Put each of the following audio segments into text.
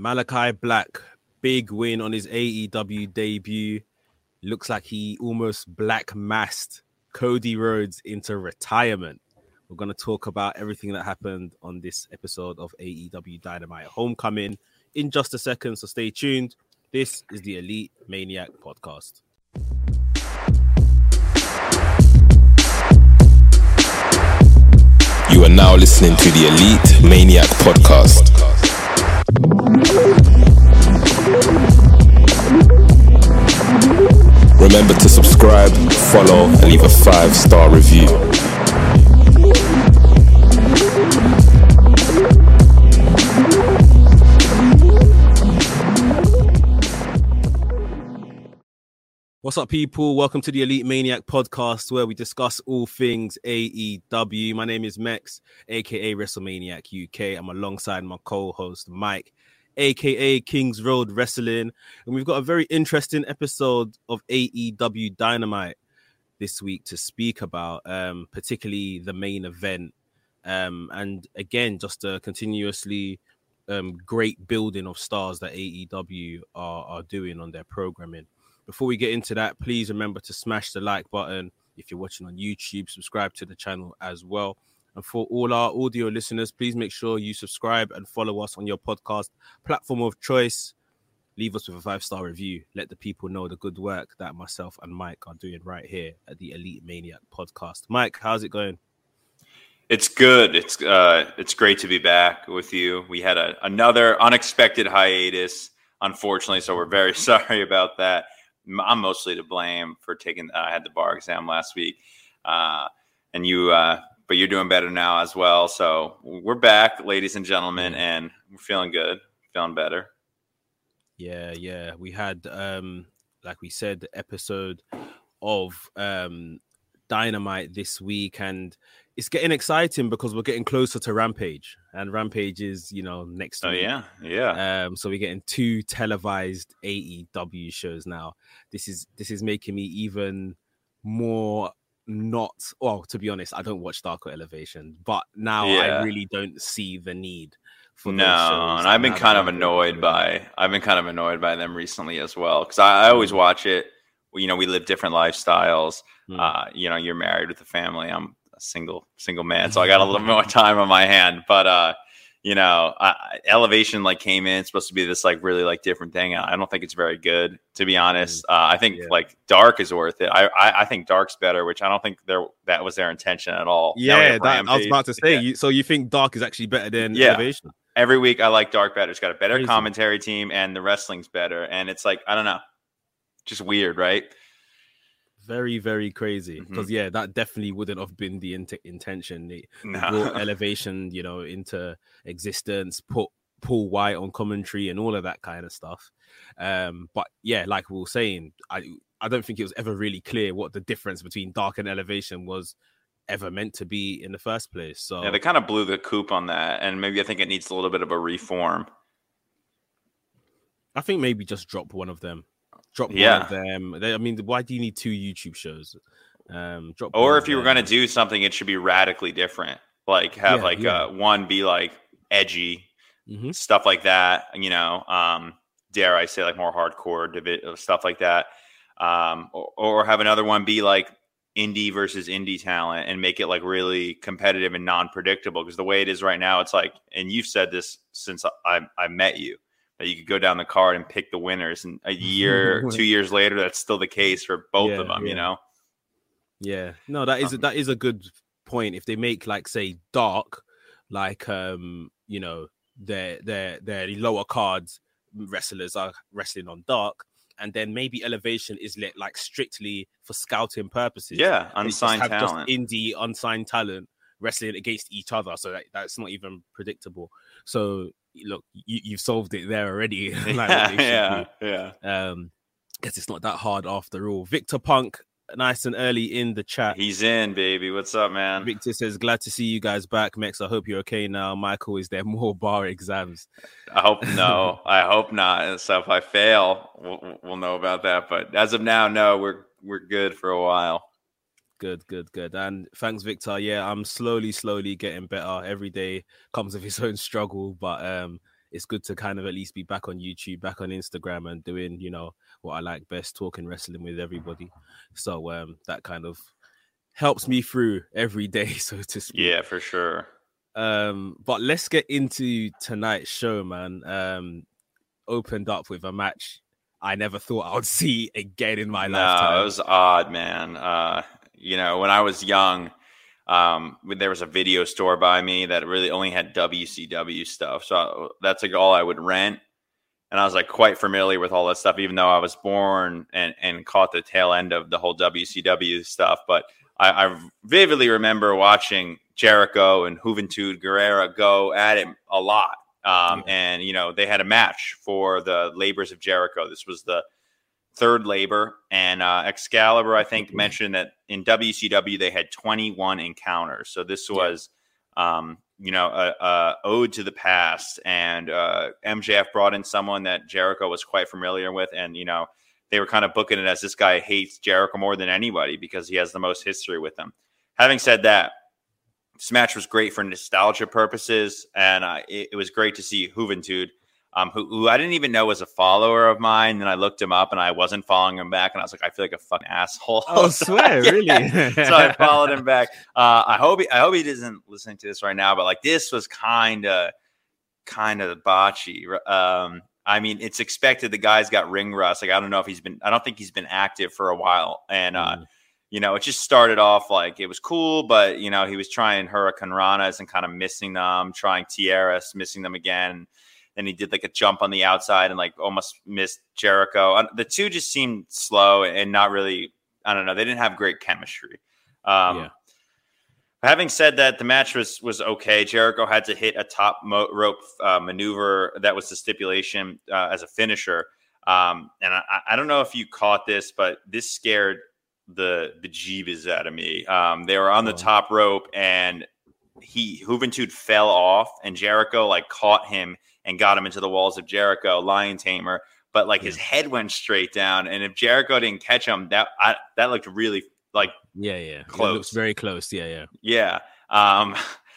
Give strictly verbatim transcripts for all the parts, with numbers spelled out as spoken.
Malachi Black, big win on his A E W debut. Looks like he almost black masked Cody Rhodes into retirement. We're going to talk about everything that happened on this episode of A E W Dynamite Homecoming in just a second, so stay tuned. This is the Elite Maniac Podcast. You are now listening to the Elite Maniac Podcast. Remember to subscribe, follow, and leave a five-star review. What's up, people? Welcome to the Elite Maniac Podcast, where we discuss all things A E W. My name is Mex, aka WrestleManiac U K. I'm alongside my co-host Mike, aka Kings Road Wrestling, and we've got a very interesting episode of A E W Dynamite this week to speak about, um, particularly the main event, um, and again, just a continuously um, great building of stars that A E W are, are doing on their programming. Before we get into that, please remember to smash the like button. If you're watching on YouTube, subscribe to the channel as well. And for all our audio listeners, please make sure you subscribe and follow us on your podcast platform of choice. Leave us with a five-star review. Let the people know the good work that myself and Mike are doing right here at the Elite Maniac Podcast. Mike, how's it going? It's good. It's uh, it's great to be back with you. We had a, another unexpected hiatus, unfortunately, so we're very sorry about that. I'm mostly to blame for taking. Uh, I had the bar exam last week, uh, and you. Uh, but you're doing better now as well. So we're back, ladies and gentlemen, and we're feeling good, feeling better. Yeah, yeah. We had, um, like we said, the episode of um, Dynamite this week, and it's getting exciting because we're getting closer to Rampage, and Rampage is, you know, next oh, week. yeah, yeah. Um, so we're getting two televised A E W shows now. This is this is making me even more not. Well, to be honest, I don't watch Dark or Elevation, but now Yeah. I really don't see the need for No, those shows. and I've been now kind that of I'm annoyed by. I've been kind of annoyed by them recently as well, because I, I always watch it. You know, we live different lifestyles. Mm. Uh, you know, you're married with a family. I'm a single single man, so I got a little more time on my hand. But uh, you know, I, Elevation like came in, it's supposed to be this like really like different thing. I don't think it's very good, to be honest. Uh, I think Yeah. like Dark is worth it. I, I I think Dark's better, which I don't think there that was their intention at all. Now we Yeah, have that, I was Rampage. about to say. Yeah. You, so you think Dark is actually better than Yeah. Elevation? Every week I like Dark better. It's got a better Crazy. commentary team, and the wrestling's better. And it's like, I don't know, just weird, right? Very, very crazy. Mhm. Because yeah, that definitely wouldn't have been the int- intention. They No. brought Elevation, you know, into existence, put Paul White on commentary and all of that kind of stuff. Um, but yeah, like we were saying, I I don't think it was ever really clear what the difference between Dark and Elevation was ever meant to be in the first place. So Yeah, they kind of blew the coop on that, and maybe I think it needs a little bit of a reform. I think maybe just drop one of them. Drop Yeah. one of them. They, I mean, why do you need two YouTube shows? Um, drop Or one if of you were them. going to do something, it should be radically different. Like have Yeah, like yeah. Uh, one be like edgy, Mhm. stuff like that. You know, um, dare I say like more hardcore divi- stuff like that. Um, or, or have another one be like indie versus indie talent and make it like really competitive and non-predictable. Because the way it is right now, it's like, and you've said this since I I met you, that you could go down the card and pick the winners, and a year, two years later, that's still the case for both Yeah, of them. yeah. You know, Yeah, no, that is Um, that is a good point. If they make like say Dark, like um, you know, their their their lower cards wrestlers are wrestling on Dark, and then maybe Elevation is lit like strictly for scouting purposes. yeah, They just unsigned have talent. just indie unsigned talent wrestling against each other, so that, that's not even predictable. So look, you, you've solved it there already. like what they should yeah, do. yeah. Um, guess it's not that hard after all. Victor Punk, nice and early in the chat. He's in, baby. What's up, man? Victor says, glad to see you guys back. Mex, I hope you're okay now. Michael, is there more bar exams? I hope no. I hope not. So if I fail, we'll, we'll know about that. But as of now, no, we're we're good for a while. Good, good, good. And thanks, Victor. Yeah, I'm slowly, slowly getting better. Every day comes with its own struggle, but um, it's good to kind of at least be back on YouTube, back on Instagram, and doing, you know, what I like best, talking wrestling with everybody. So um, that kind of helps me through every day, so to speak. Yeah, for sure. Um, but let's get into tonight's show, man. Um, opened up with a match I never thought I would see again in my no, lifetime. It was odd, man. Uh, you know, when I was young, um, there was a video store by me that really only had W C W stuff. So that's like all I would rent. And I was like quite familiar with all that stuff, even though I was born and, and caught the tail end of the whole W C W stuff. But I, I vividly remember watching Jericho and Juventud Guerrera go at it a lot. Um, yeah. And, you know, they had a match for the Labors of Jericho. This was the third labor. And uh, Excalibur, I think, mentioned that in W C W, they had twenty-one encounters. So this was, yeah. um, you know, a, a ode to the past. And uh, M J F brought in someone that Jericho was quite familiar with. And, you know, they were kind of booking it as this guy hates Jericho more than anybody because he has the most history with him. Having said that, this match was great for nostalgia purposes, and uh, it, it was great to see Juventud, um, who, who I didn't even know was a follower of mine. And I looked him up, and I wasn't following him back, and I was like, I feel like a fucking asshole. Oh, so, swear, yeah. really? So I followed him back. Uh, I hope he, I hope he isn't listening to this right now, but like this was kind of, kind of botchy. Um, I mean, it's expected. The guy's got ring rust. Like I don't know if he's been. I don't think he's been active for a while, and. Uh, mm. You know, it just started off like it was cool, but, you know, he was trying Hurricane Ranas and kind of missing them, trying Tierras, missing them again. Then he did like a jump on the outside and like almost missed Jericho. The two just seemed slow and not really, I don't know, they didn't have great chemistry. Um, yeah. Having said that, the match was was okay. Jericho had to hit a top mo- rope uh, maneuver. That was the stipulation uh, as a finisher. Um, and I, I don't know if you caught this, but this scared the bejeebus out of me. Um, they were on the oh. top rope and he Juventud fell off and Jericho like caught him and got him into the walls of Jericho, Lion Tamer, but like yeah. his head went straight down. And if Jericho didn't catch him, that I, that looked really like yeah, yeah, close. It looks very close. Yeah, yeah, yeah. Um,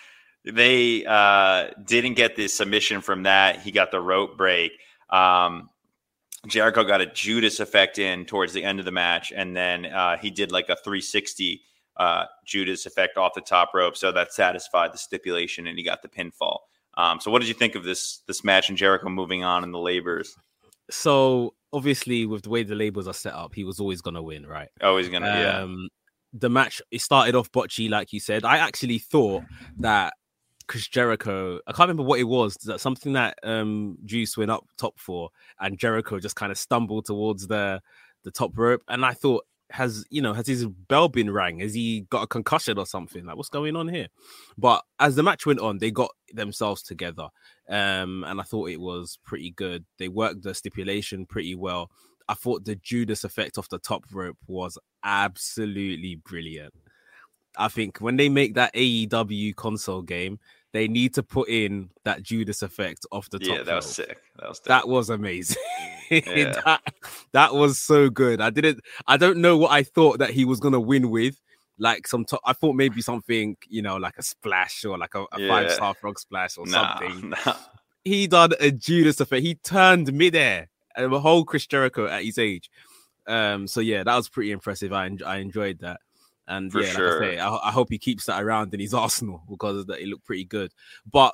they uh, didn't get the submission from that. He got the rope break. Um, Jericho got a Judas effect in towards the end of the match, and then uh, he did like a three sixty uh, Judas effect off the top rope, so that satisfied the stipulation, and he got the pinfall. Um, so, what did you think of this this match and Jericho moving on in the labors? So, obviously, with the way the labors are set up, he was always going to win, right? Always going to, yeah. Um, the match, it started off botchy, like you said. I actually thought that Chris Jericho, I can't remember what it was, that something that um, Juice went up top for, and Jericho just kind of stumbled towards the the top rope. And I thought, has you know, has his bell been rang? Has he got a concussion or something? Like, what's going on here? But as the match went on, they got themselves together, um, and I thought it was pretty good. They worked the stipulation pretty well. I thought the Judas effect off the top rope was absolutely brilliant. I think when they make that A E W console game, they need to put in that Judas effect off the top. Yeah, that rope. was sick. That was dope. That was amazing. Yeah. that, that was so good. I didn't. I don't know what I thought that he was gonna win with. Like some, to- I thought maybe something, you know, like a splash or like a, a yeah. five star frog splash or nah, something. Nah. He done a Judas effect. He turned midair, and the whole Chris Jericho at his age. Um. So yeah, that was pretty impressive. I en- I enjoyed that. And For yeah, sure. like I say, I, I hope he keeps that around in his arsenal because it looked pretty good. But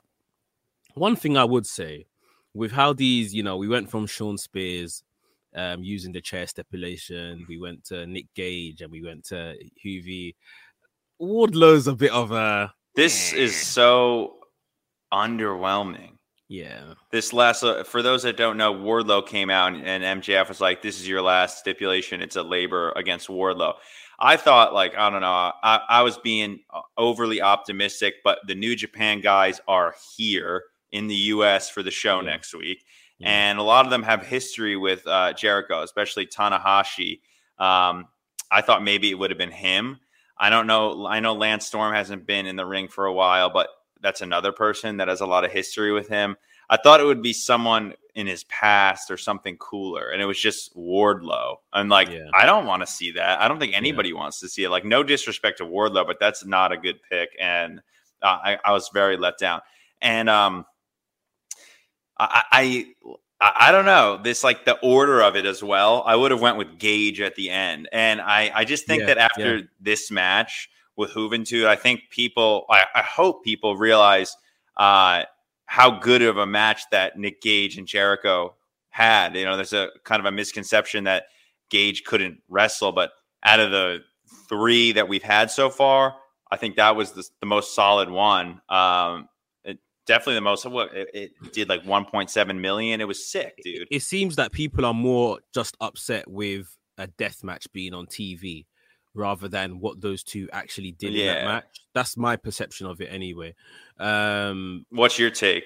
one thing I would say with how these, you know, we went from Sean Spears um, using the chair stipulation, we went to Nick Gage, and we went to Hoovy. Wardlow's a bit of a. This is so underwhelming. Yeah. This last, uh, for those that don't know, Wardlow came out and, and M J F was like, "This is your last stipulation. It's a labor against Wardlow." I thought, like, I don't know, I, I was being overly optimistic, but the New Japan guys are here in the U S for the show yeah. next week. Yeah. And a lot of them have history with uh, Jericho, especially Tanahashi. Um, I thought maybe it would have been him. I don't know. I know Lance Storm hasn't been in the ring for a while, but that's another person that has a lot of history with him. I thought it would be someone in his past or something cooler, and it was just Wardlow. I'm like, yeah. I don't want to see that. I don't think anybody yeah. wants to see it. Like, no disrespect to Wardlow, but that's not a good pick, and uh, I, I was very let down. And um, I, I I don't know this like the order of it as well. I would have went with Gage at the end, and I I just think Yeah, that after yeah. this match with Juventud, I think people I, I hope people realize uh, how good of a match that Nick Gage and Jericho had. You know, there's a kind of a misconception that Gage couldn't wrestle, but out of the three that we've had so far, I think that was the, the most solid one. Um, Definitely the most. What it, it did like one point seven million. It was sick, dude. It seems that people are more just upset with a death match being on T V rather than what those two actually did Yeah. in that match. That's my perception of it anyway. Um, What's your take?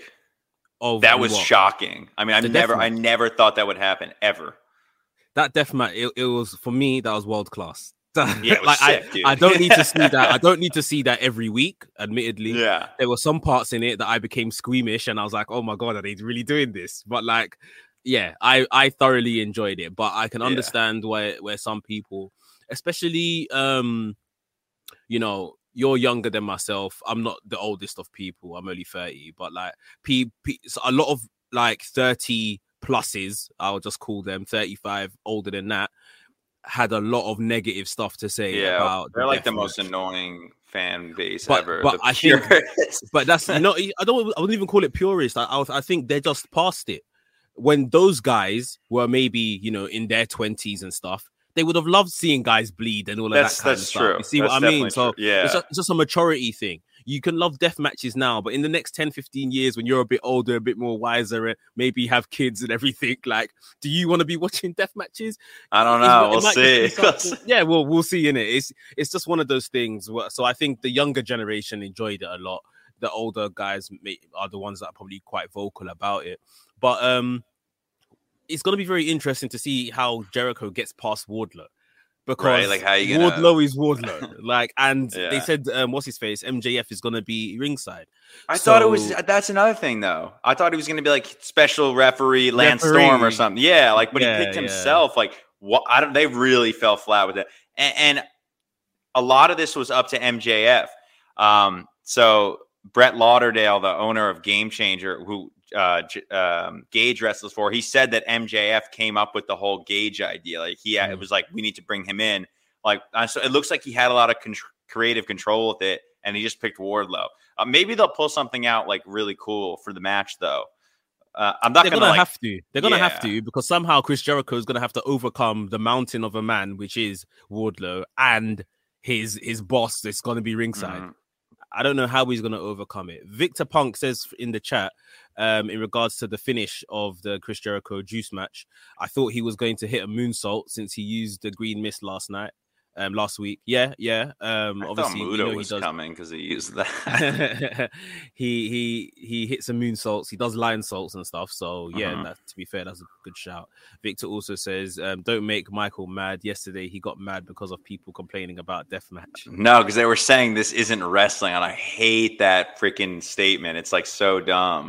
of That was what? shocking. I mean, I The never, death I match. never thought that would happen ever. That death match, it, it was for me. That was world class. Yeah, it was like sick, I, dude. I don't need to see that. I don't need to see that every week. Admittedly, Yeah. there were some parts in it that I became squeamish, and I was like, "Oh my god, are they really doing this?" But like, yeah, I I thoroughly enjoyed it. But I can Yeah. understand where where some people, especially um, you know, you're younger than myself. I'm not the oldest of people. I'm only thirty, but like, pe- pe- so a lot of like thirty pluses, I'll just call them thirty-five, older than that, had a lot of negative stuff to say Yeah, about they're like the death most match. annoying fan base But- ever. but the I think- purists. But that's you know, I don't I wouldn't even call it purist. I, I I think they're just past it. When those guys were maybe, you know, in their twenties and stuff, they would have loved seeing guys bleed and all of That's that kind that's of stuff. true. You see That's what I mean? definitely So true. yeah, it's, just, it's just a maturity thing. You can love death matches now, but in the next ten, fifteen years, when you're a bit older, a bit more wiser, and maybe have kids and everything, like, do you want to be watching death matches? I don't It's- know. it We'll might just be see. something- yeah, well, we'll see in it. It's it's just one of those things. where- So I think the younger generation enjoyed it a lot. The older guys may, are the ones that are probably quite vocal about it. But um, it's going to be very interesting to see how Jericho gets past Wardlow. Because Right, like, how you gonna- Wardlow is Wardlow. like, and Yeah. they said, um, what's his face? M J F is going to be ringside. I thought it was. So- That's another thing, though. I thought he was going to be like special referee Lance Referee. Storm or something. Yeah, like, but Yeah, he picked yeah. himself. Like, what? I don't. They really fell flat with it, and, and a lot of this was up to M J F. Um, so Brett Lauderdale, the owner of Game Changer, who uh, J- um, Gage wrestles for, he said that M J F came up with the whole Gage idea. Like, he had, Mm. it was like, we need to bring him in. Like, uh, so it looks like he had a lot of con- creative control with it, and he just picked Wardlow. Uh, maybe they'll pull something out like really cool for the match, though. Uh, I'm not They're gonna, gonna like, have to. They're gonna have Yeah. to because somehow Chris Jericho is gonna have to overcome the mountain of a man, which is Wardlow, and his his boss is gonna be ringside. Mhm. I don't know how he's gonna overcome it. Victor Punk says in the chat, um, in regards to the finish of the Chris Jericho Juice match, I thought he was going to hit a moonsault since he used the green mist last night. Um, last week, yeah, yeah. Um, I thought obviously, we Muto know he was does. coming because he used that. he he he hits some moonsaults. He does lion salts and stuff. So yeah, Mhm. that, to be fair, that's a good shout. Victor also says, um, "Don't make Michael mad." Yesterday, he got mad because of people complaining about deathmatch. No, because they were saying this isn't wrestling, and I hate that freaking statement. It's like so dumb.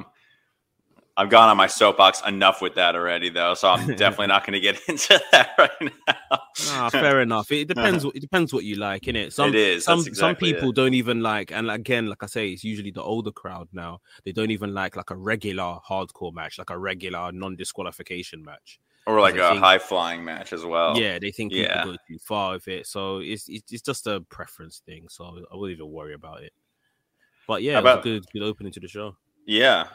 I've gone on my soapbox enough with that already, though, so I'm definitely not going to get into that right now. Ah, fair enough. It depends. What, it depends what you like, innit? Some It is. some That's exactly some people it. don't even like, and again, like I say, it's usually the older crowd now. They don't even like like a regular hardcore match, like a regular non-disqualification match. Or like I a think- high flying match as well. Yeah, they think people yeah. go too far with it, so it's, it's it's just a preference thing. So I wouldn't even worry about it. But yeah, How it was about- a good good opening to the show. Yeah.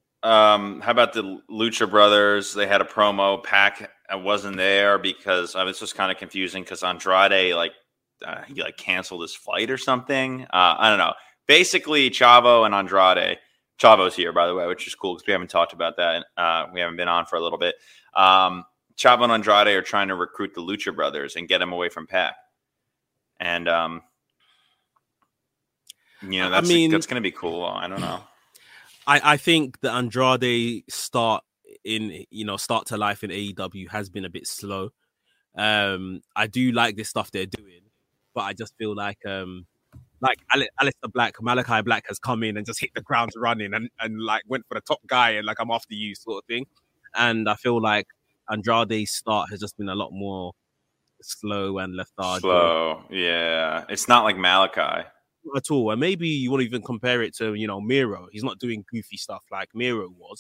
Um, how about the Lucha Brothers? They had a promo. Pac wasn't there because uh, this was kind of confusing because Andrade like uh, he like canceled his flight or something. Uh, I don't know. Basically, Chavo and Andrade. Chavo's here, by the way, which is cool because we haven't talked about that. Uh, we haven't been on for a little bit. Um, Chavo and Andrade are trying to recruit the Lucha Brothers and get them away from Pac. And um, you know, I that's mean- that's going to be cool. I don't know. I, I think the Andrade start in you know start to life in A E W has been a bit slow. Um, I do like this stuff they're doing, but I just feel like um, like Ale- Aleister Black, Malachi Black has come in and just hit the ground running and, and like went for the top guy and like I'm after you sort of thing. And I feel like Andrade's start has just been a lot more slow and lethargic. Slow, yeah. It's not like Malachi. Not at all. And maybe you want to even compare it to, you know, Miro. He's not doing goofy stuff like Miro was,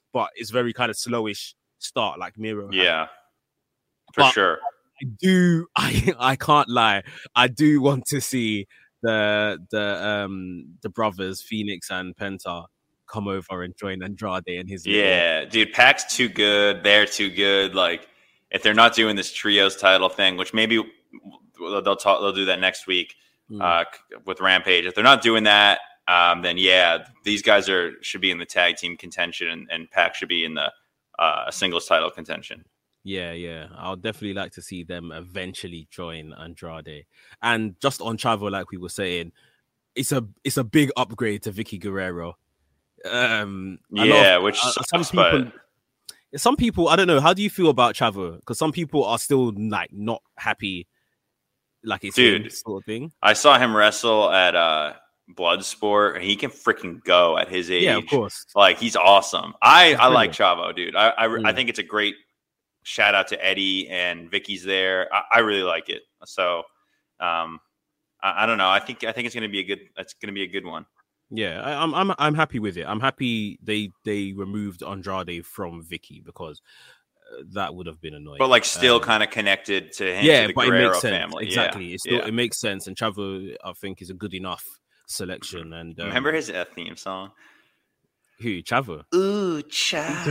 but it's very kind of slowish start, like Miro. Yeah, had. for But sure. I do. I I can't lie. I do want to see the the um the brothers Phoenix and Penta come over and join Andrade and his. Yeah, little... dude, Pac's too good. They're too good. Like, if they're not doing this trios title thing, which maybe they'll talk, they'll do that next week mm. uh, with Rampage. If they're not doing that, um, then yeah, these guys are should be in the tag team contention, and, and Pac should be in the uh, singles title contention. Yeah, yeah. I'll definitely like to see them eventually join Andrade. And just on Chavo, like we were saying, it's a it's a big upgrade to Vicky Guerrero. Um, yeah, of, which uh, sucks, some people, but... some people, I don't know. How do you feel about Chavo? Because some people are still like not happy, like it's dude sort of thing. I saw him wrestle at uh, Bloodsport, and he can freaking go at his age. Yeah, of course. Like, he's awesome. I I like Chavo, dude. I I, mm. I think it's a great. Shout out to Eddie and Vicky's there. I, I really like it. So, um, I, I don't know. I think I think it's gonna be a good. It's gonna be a good one. Yeah, I, I'm I'm I'm happy with it. I'm happy they they removed Andrade from Vicky because uh, that would have been annoying. But like, still um, kind of connected to him. Yeah, to the but Guerrero it makes sense. family. Exactly. Yeah. It's still, yeah. It makes sense. And Chavo, I think, is a good enough selection. And um, remember his uh, theme song. Who? Chavo? Ooh, Chavo.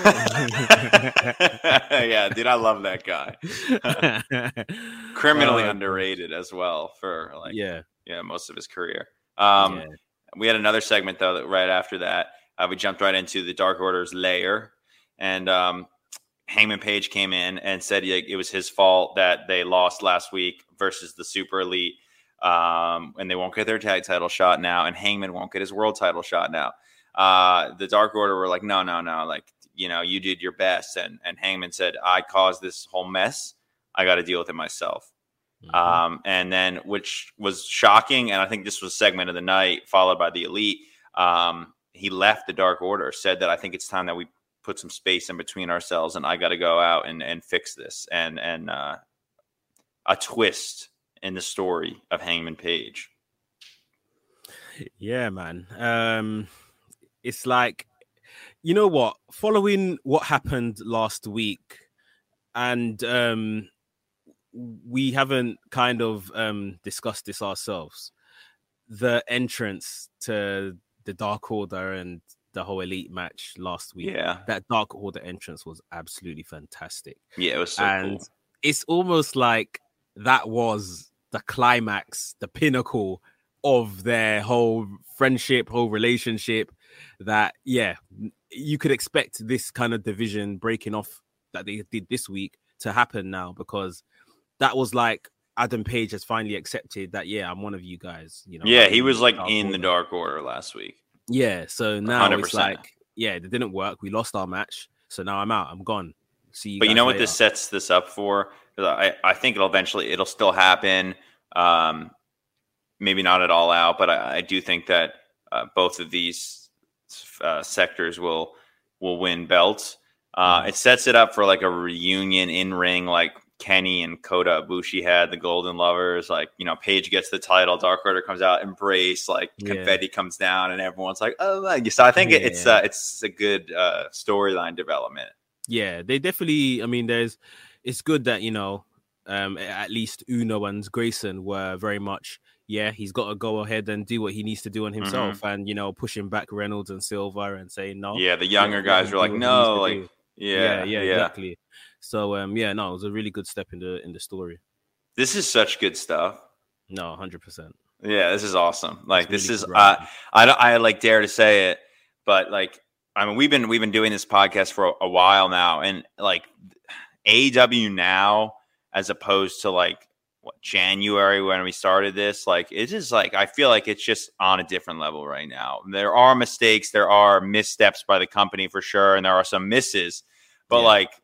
Yeah, dude, I love that guy. Criminally uh, underrated as well for like yeah, yeah, most of his career. Um, yeah. We had another segment though that right after that uh, we jumped right into the Dark Order's lair, and um, Hangman Page came in and said it was his fault that they lost last week versus the Super Elite, um, and they won't get their tag title shot now, and Hangman won't get his world title shot now. Uh, the Dark Order were like, no, no, no. Like, you know, you did your best. And, and Hangman said, I caused this whole mess. I got to deal with it myself. Mm-hmm. Um, and then, which was shocking. And I think this was segment of the night, followed by the Elite. Um, he left the Dark Order, said that I think it's time that we put some space in between ourselves, and I got to go out and, and fix this. And, and, uh, a twist in the story of Hangman Page. Yeah, man. Um, It's like, you know what? Following what happened last week, and um, we haven't kind of um, discussed this ourselves. The entrance to the Dark Order and the whole Elite match last week. Yeah, that Dark Order entrance was absolutely fantastic. Yeah, it was so and cool. It's almost like that was the climax, the pinnacle of their whole friendship, whole relationship. That, yeah, you could expect this kind of division breaking off that they did this week to happen now, because that was like Adam Page has finally accepted that, yeah, I'm one of you guys. You know, yeah, I'm he was like Dark in Order. the Dark Order last week. Yeah, so now one hundred it's percent. like, yeah, it didn't work. We lost our match, so now I'm out. I'm gone. See you. But guys you know what later. this sets this up for? I I think it'll eventually it'll still happen. Um, maybe not at all out, but I, I do think that uh, both of these uh, sectors will will win belts. Uh, Mm. It sets it up for like a reunion in ring, like Kenny and Kota Ibushi had, the Golden Lovers. Like, you know, Paige gets the title, Dark Order comes out, embrace, like Yeah. confetti comes down, and everyone's like, "Oh my!" So I think it, it's Yeah. uh, it's a good uh, storyline development. Yeah, they definitely. I mean, there's. It's good that, you know, um, at least Uno and Grayson were very much. Yeah, he's got to go ahead and do what he needs to do on himself, and, you know, pushing back Reynolds and Silva and saying no. Yeah, the younger let guys him were do like, what he "No, needs to like, do." yeah, yeah, yeah, exactly. So, um, yeah, no, it was a really good step in the in the story. This is such good stuff. No, one hundred percent. Yeah, this is awesome. Like, It's this really is, good uh, writing. I don't, I like dare to say it, but like, I mean, we've been we've been doing this podcast for a, a while now, and like, A E W now, as opposed to like what January when we started this, like, it is like, I feel like it's just on a different level right now. There are mistakes, there are missteps by the company for sure, and there are some misses, but Yeah. like,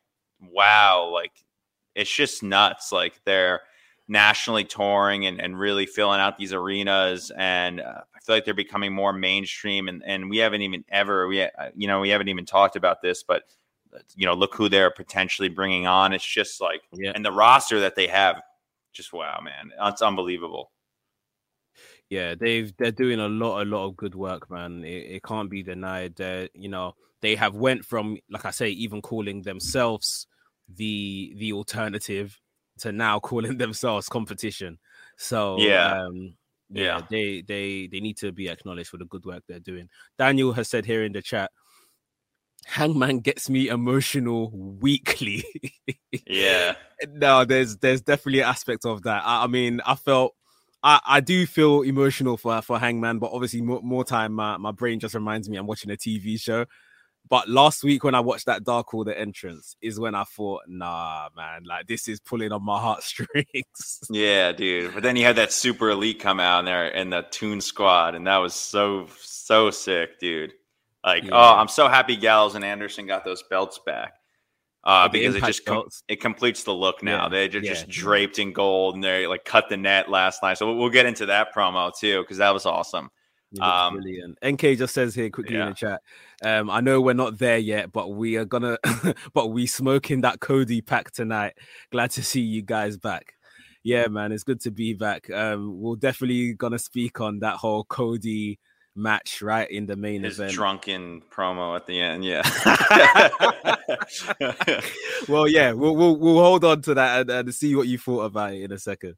wow, like, it's just nuts. Like, they're nationally touring and, and really filling out these arenas, and uh, I feel like they're becoming more mainstream, and, and we haven't even ever we uh, you know we haven't even talked about this, but you know, look who they're potentially bringing on. It's just like, Yeah. and the roster that they have, just wow, man, it's unbelievable. Yeah, they've they're doing a lot, a lot of good work, man. It, it can't be denied. That you know they have went from, like I say, even calling themselves the the alternative to now calling themselves competition. So Yeah. um, yeah, Yeah. they they they need to be acknowledged for the good work they're doing. Daniel has said here in the chat, Hangman gets me emotional weekly. Yeah. No, there's there's definitely an aspect of that. I, I mean, I felt I, I do feel emotional for for Hangman, but obviously more, more time my, my brain just reminds me I'm watching a T V show. But last week when I watched that Dark Order entrance is when I thought, nah, man, like this is pulling on my heartstrings. Yeah, dude. But then you had that Super Elite come out in there and the Toon Squad, and that was so so sick, dude. Like, Yeah. oh, I'm so happy Gallows and Anderson got those belts back. Uh, The because it Impact just com- belts. it completes the look now. Yeah, They're just, yeah, just yeah. draped in gold, and they like cut the net last night. So we'll, we'll get into that promo too, because that was awesome. It looks Um, brilliant. N K just says here quickly in Yeah. the chat. Um, I know we're not there yet, but we are gonna, but we smoking that Cody pack tonight. Glad to see you guys back. Yeah, man, it's good to be back. Um, we're definitely gonna speak on that whole Cody match right in the main His event. drunken promo at the end, yeah. Well, yeah, we'll we'll we'll hold on to that and, and see what you thought about it in a second.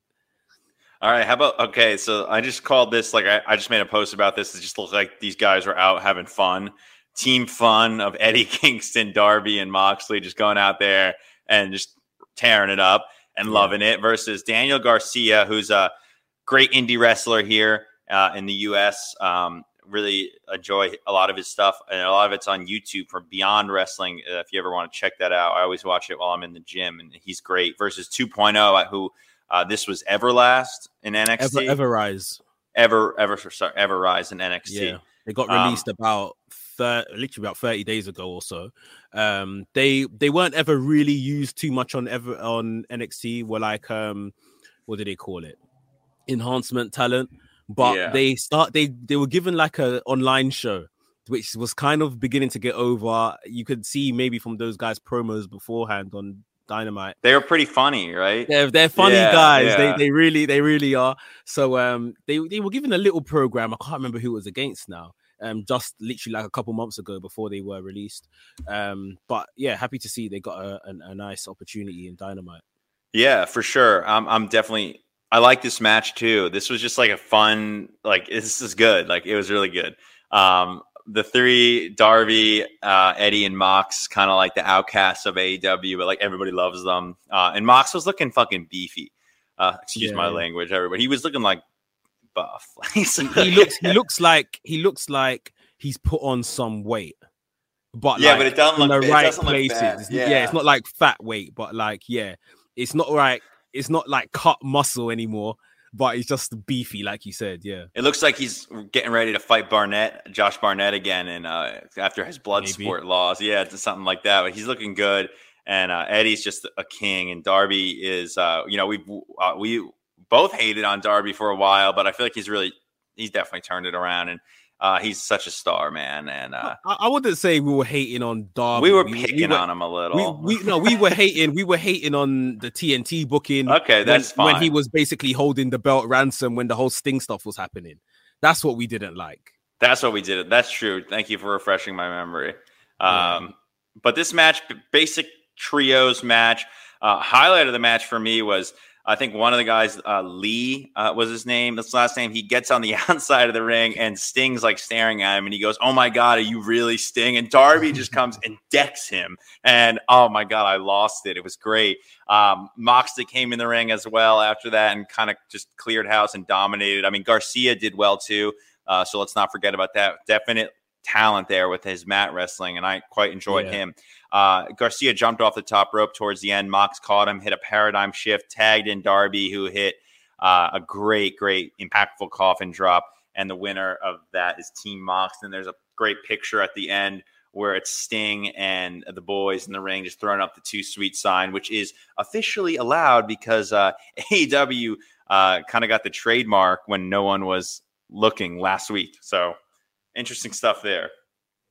All right, how about okay? So I just called this like I, I just made a post about this. It just looked like these guys were out having fun, team fun of Eddie Kingston, Darby, and Moxley just going out there and just tearing it up and Yeah. loving it. Versus Daniel Garcia, who's a great indie wrestler here uh, in the U S. Um, really enjoy a lot of his stuff, and a lot of it's on YouTube for Beyond Wrestling. Uh, if you ever want to check that out, I always watch it while I'm in the gym, and he's great. Versus two point oh, who. Uh, this was Everlast in N X T. Ever, Everrise. Ever, ever, sorry, Everrise in N X T. Yeah, they got Um, released about thir- literally about thirty days ago or so. Um, they they weren't ever really used too much on ever on N X T. Were like um, what do they call it? Enhancement talent. But Yeah. they start they they were given like a online show, which was kind of beginning to get over. You could see maybe from those guys' promos beforehand on Dynamite. They were pretty funny, right? They're they're funny Yeah, guys. yeah. They they really they really are. So um they they were given a little program. I can't remember who it was against now. Um just literally like a couple months ago before they were released. Um but yeah, happy to see they got a, a, a nice opportunity in Dynamite. Yeah, for sure. I'm, I'm definitely. I like this match too. This was just like a fun. Like this is good. Like it was really good. Um, the three Darby, uh, Eddie, and Mox, kind of like the outcasts of A E W, but like everybody loves them. Uh, and Mox was looking fucking beefy. Uh, excuse Yeah, my yeah. language, everybody. He was looking like buff. He's- He looks he looks like he looks like he's put on some weight. But Yeah, like, but it doesn't in look- the it right doesn't look places. bad. It's- yeah, Yeah. it's not like fat weight, but like yeah, it's not right. It's not like cut muscle anymore, but it's just beefy, like you said. Yeah, It looks like he's getting ready to fight Barnett, Josh Barnett again, and uh, after his blood Maybe. sport laws, yeah, it's something like that. But he's looking good, and uh, Eddie's just a king, and Darby is, uh, you know, we uh, we both hated on Darby for a while, but I feel like he's really, he's definitely turned it around, and uh, he's such a star, man. And uh, I, I wouldn't say we were hating on Darby. we were we, picking we were, on him a We, little. we no, we were hating. We were hating on the T N T booking. Okay, that's when, when fine. he was basically holding the belt ransom when the whole Sting stuff was happening. That's what we didn't like. That's what we did. That's true. Thank you for refreshing my memory. Yeah. Um, but this match, basic trios match, uh, highlight of the match for me was, I think one of the guys, uh, Lee uh, was his name. That's his last name. He gets on the outside of the ring and Sting's like staring at him and he goes, "Oh my God, are you really Sting?" And Darby just comes and decks him. And oh my God, I lost it. It was great. Um, Moxley came in the ring as well after that and kind of just cleared house and dominated. I mean, Garcia did well too. Uh, so let's not forget about that. Definite talent there with his mat wrestling, and I quite enjoyed Yeah. him. Uh, Garcia jumped off the top rope towards the end. Mox caught him, hit a paradigm shift, tagged in Darby, who hit uh, a great, great, impactful coffin drop. And the winner of that is Team Mox. And there's a great picture at the end where it's Sting and the boys in the ring just throwing up the Too Sweet sign, which is officially allowed because uh, A E W uh, kind of got the trademark when no one was looking last week. So interesting stuff there.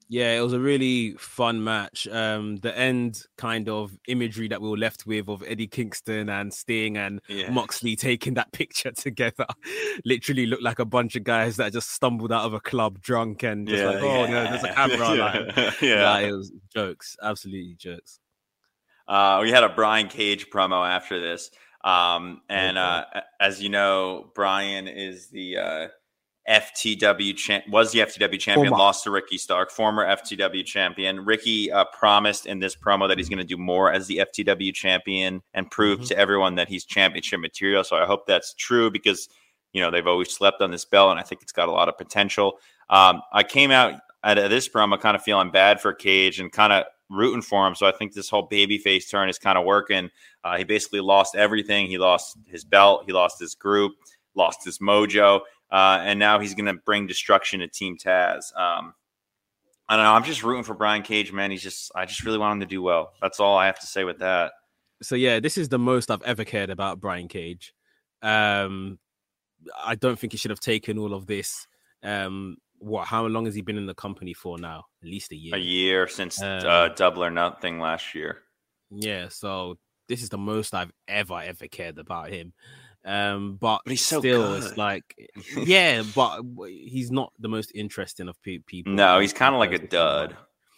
Yeah, it was a really fun match. Um, the end kind of imagery that we were left with of Eddie Kingston and Sting and Yeah. Moxley taking that picture together literally looked like a bunch of guys that just stumbled out of a club drunk and just Yeah, like, oh, yeah. no, there's a camera. Yeah. Like, Yeah. like, it was jokes, absolutely jokes. Uh, we had a Brian Cage promo after this. Um, and uh, as you know, Brian is the uh, F T W champ, was the F T W champion, Former. lost to Ricky Stark, former F T W champion. Ricky uh, promised in this promo that he's going to do more as the F T W champion and prove Mhm. to everyone that he's championship material. So I hope that's true because, you know, they've always slept on this belt and I think it's got a lot of potential. Um, I came out out of this promo kind of feeling bad for Cage and kind of rooting for him. So I think this whole babyface turn is kind of working. Uh, he basically lost everything. He lost his belt. He lost his group, lost his mojo. Uh, and now he's going to bring destruction to Team Taz. Um, I don't know. I'm just rooting for Brian Cage, man. He's just, I just really want him to do well. That's all I have to say with that. So yeah, this is the most I've ever cared about Brian Cage. Um, I don't think he should have taken all of this. Um, what? How long has he been in the company for now? At least a year. A year since Um, uh, Double or Nothing last year. Yeah, so this is the most I've ever ever cared about him. Um, but, But he's so still, good. it's like, yeah, but he's not the most interesting of pe- people. No, he's kind of like a dud.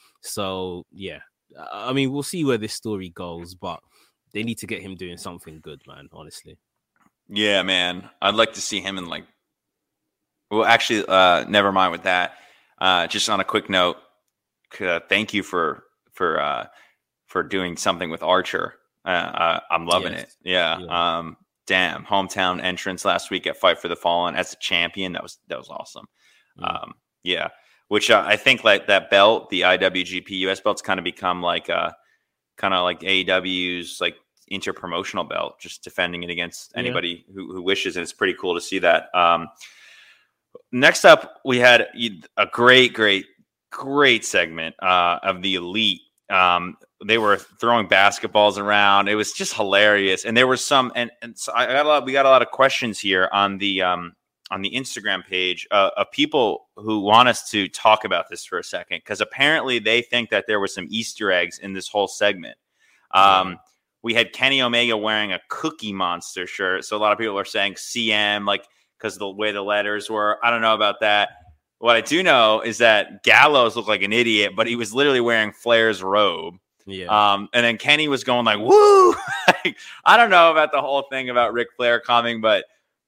So yeah, I mean, we'll see where this story goes, but they need to get him doing something good, man. Honestly. Yeah, man. I'd like to see him in like. Well, actually, uh, never mind with that. Uh, just on a quick note, uh, thank you for for uh, for doing something with Archer. Uh, uh, I'm loving Yes. it. Yeah. Yeah. Um, damn, hometown entrance last week at Fight for the Fallen as a champion. That was that was awesome. Mm. Um, yeah. Which uh, I think like that belt, the I W G P U S belt's kind of become like uh, kind of like A E W's like interpromotional belt, just defending it against Yeah. anybody who, who wishes. And it's pretty cool to see that. Um, next up, we had a great, great, great segment uh, of the Elite. Um, they were throwing basketballs around. It was just hilarious. And there was some, and, and so I got a lot, we got a lot of questions here on the, um, on the Instagram page uh, of people who want us to talk about this for a second. Cause apparently they think that there were some Easter eggs in this whole segment. Um, Yeah. We had Kenny Omega wearing a Cookie Monster shirt. So a lot of people are saying C M, like, because the way the letters were. I don't know about that. What I do know is that Gallows looked like an idiot, but he was literally wearing Flair's robe. Yeah. Um, and then Kenny was going like, woo! Like, I don't know about the whole thing about Ric Flair coming, but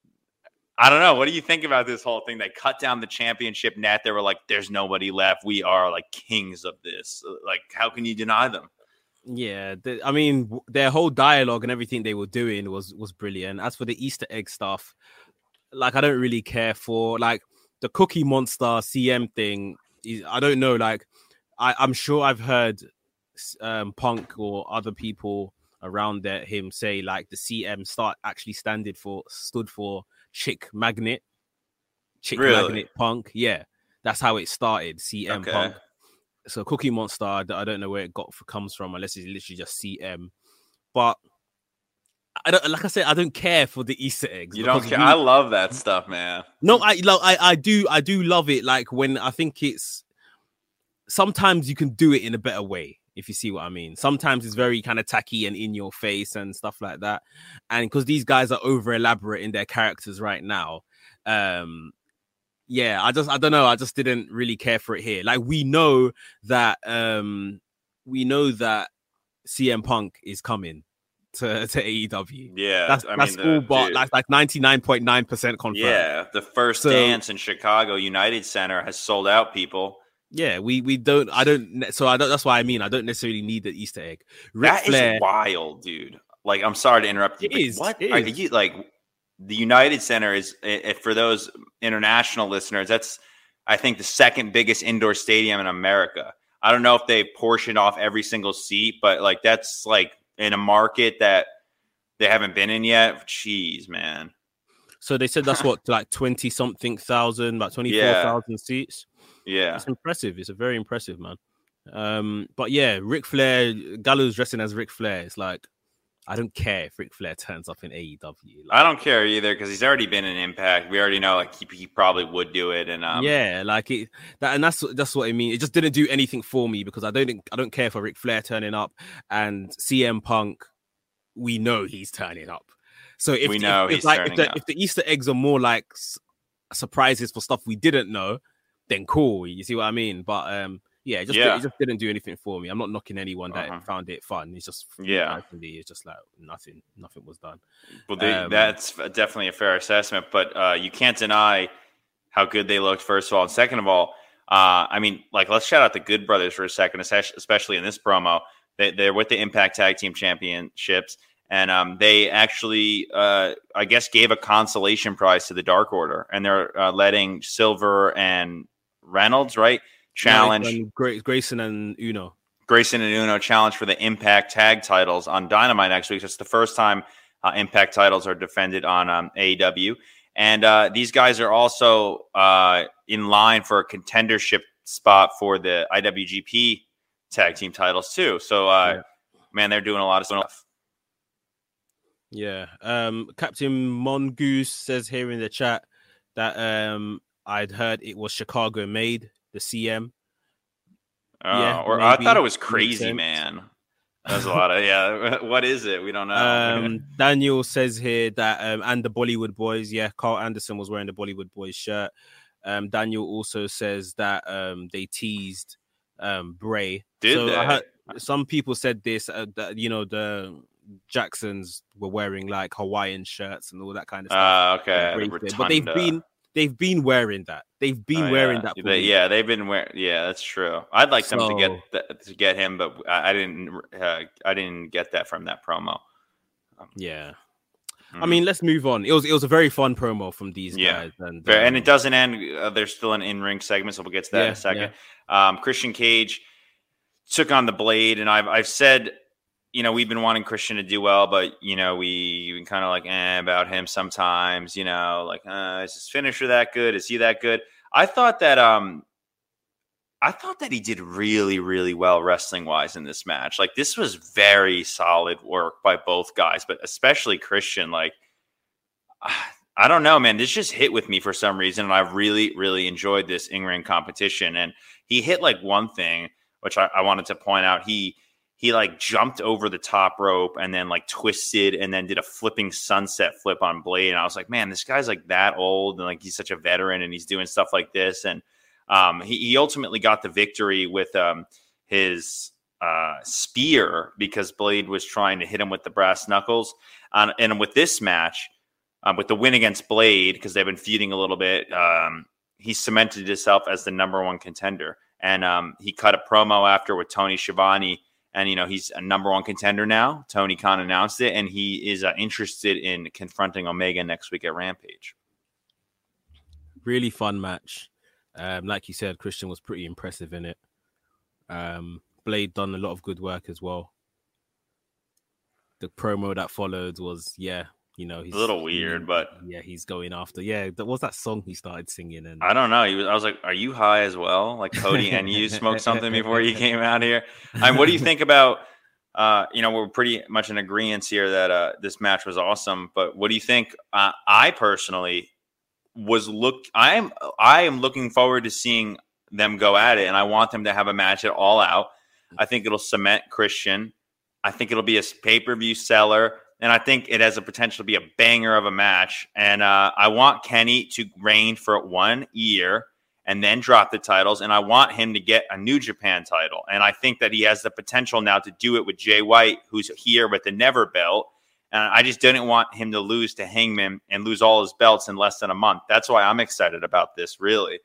I don't know. What do you think about this whole thing? They cut down the championship net. They were like, there's nobody left. We are like kings of this. Like, how can you deny them? Yeah, the, I mean, w- their whole dialogue and everything they were doing was was brilliant. As for the Easter egg stuff, like I don't really care for like the Cookie Monster C M thing. is- I don't know. Like I, I'm sure I've heard um, Punk or other people around there him say like the C M start actually standed for stood for Chick Magnet, Chick Really? Magnet Punk. Yeah, that's how it started. C M Okay. Punk. So Cookie Monster, I d- I don't know where it got comes from, unless it's literally just C M. But I don't, like I said, I don't care for the Easter eggs. You don't because care. we- I love that stuff, man. no, I like I, I do I do love it. Like when I think it's sometimes you can do it in a better way, if you see what I mean. Sometimes it's very kind of tacky and in your face and stuff like that. And because these guys are over elaborate in their characters right now, um, yeah, I just I don't know. I just didn't really care for it here. Like we know that um we know that C M Punk is coming to, to A E W. Yeah, That's I that's mean, the- all but dude. like like ninety-nine point nine percent confirmed. Yeah, the first So- dance in Chicago United Center has sold out. People, Yeah, we we don't I don't ne- so I don't that's why I mean I don't necessarily need the Easter egg. Ric that is Flair, wild, dude. Like, I'm sorry to interrupt you. It but is, What it are is. you like? The United Center is, i- i- for those international listeners, that's I think the second biggest indoor stadium in America. I don't know if they portioned off every single seat, but like that's like in a market that they haven't been in yet. Jeez, man. so they said that's what like twenty something thousand, about twenty-four thousand seats. Yeah. It's impressive. It's a very impressive, man. Um, but yeah, Ric Flair, Gallows dressing as Ric Flair. It's like I don't care if Ric Flair turns up in A E W. Like, I don't care either because he's already been in Impact. We already know like he, he probably would do it, and um, yeah, like it that, and that's that's what I mean. It just didn't do anything for me because I don't think, I don't care for Ric Flair turning up and C M Punk. We know he's turning up. So if we know if, he's if, like, turning if the, up. if the Easter eggs are more like s- surprises for stuff we didn't know, then cool. You see what I mean? But um, yeah, it just Yeah. it just didn't do anything for me. I'm not knocking anyone that Uh-huh. found it fun. It's just Yeah. personally, it's just like nothing. Nothing was done. Well, they, Um, that's definitely a fair assessment, but uh, you can't deny how good they looked, first of all. And second of all, uh, I mean, like, let's shout out the Good Brothers for a second, especially in this promo. They, they're with the Impact Tag Team Championships, and um, they actually, uh, I guess, gave a consolation prize to the Dark Order, and they're uh, letting Silver and Reynolds, right, challenge um, Gra- Grayson and Uno. Grayson and Uno challenge for the Impact Tag titles on Dynamite next week. So it's the first time uh, Impact titles are defended on um, A E W. And uh, these guys are also uh, in line for a contendership spot for the I W G P tag team titles too. So, uh, Yeah. man, they're doing a lot of stuff. Yeah. Um, Captain Mongoose says here in the chat that um, I'd heard it was Chicago made, the C M. Uh, Yeah, or I maybe. thought it was Makes Crazy sense. Man. That's a lot of, yeah. What is it? We don't know. Um, Daniel says here that um, and the Bollywood Boys, yeah, Carl Anderson was wearing the Bollywood Boys shirt. Um, Daniel also says that um, they teased um, Bray. Did so they? I heard, some people said this uh, that you know the Jacksons were wearing like Hawaiian shirts and all that kind of stuff. Uh, okay. Bray The did. But they've Rotunda. been they've been wearing that. They've been Oh, wearing yeah. that. For They, weeks. yeah, they've been wearing. Yeah, that's true. I'd like them to So- get th- to get him, but I, I didn't. Uh, I didn't get that from that promo. yeah. I Mm. mean, let's move on. It was it was a very fun promo from these Yeah. guys, and Fair- and um, it doesn't end. Uh, there's still an in-ring segment, so we'll get to that in Yeah, a second. Um, Christian Cage took on the Blade, and I've I've said, you know, we've been wanting Christian to do well, but you know, we been kind of like eh, about him sometimes. You know, like uh, is his finisher that good? Is he that good? I thought that um, I thought that he did really, really well wrestling wise in this match. Like this was very solid work by both guys, but especially Christian. Like I don't know, man. This just hit with me for some reason, and I really, really enjoyed this in-ring competition. And he hit like one thing, which I, I wanted to point out. He he like jumped over the top rope and then like twisted and then did a flipping sunset flip on Blade. And I was like, man, this guy's like that old and like he's such a veteran and he's doing stuff like this. And um, he, he ultimately got the victory with um, his uh, spear because Blade was trying to hit him with the brass knuckles. Um, and with this match, um, with the win against Blade, because they've been feuding a little bit, um, he cemented himself as the number one contender. And um, he cut a promo after with Tony Schiavone. And, you know, he's a number one contender now. Tony Khan announced it, and he is uh, interested in confronting Omega next week at Rampage. really fun match. Um, like you said, Christian was pretty impressive in it. Um, Blade done a lot of good work as well. The promo that followed was, yeah, you know, he's A little weird, but yeah, he's going after. Yeah, that was that song he started singing, and I don't know. He was, I was like, "Are you high as well?" Like Cody and you smoked something before you came out here. I mean, what do you think about? Uh, you know, we're pretty much in agreement here that uh, this match was awesome. But what do you think? Uh, I personally was look. I am. I am looking forward to seeing them go at it, and I want them to have a match at All Out. I think it'll cement Christian. I think it'll be a pay per view seller. And I think it has a potential to be a banger of a match. And uh, I want Kenny to reign for one year and then drop the titles. And I want him to get a New Japan title. And I think that he has the potential now to do it with Jay White, who's here with the Never belt. And I just didn't want him to lose to Hangman and lose all his belts in less than a month. That's why I'm excited about this, really.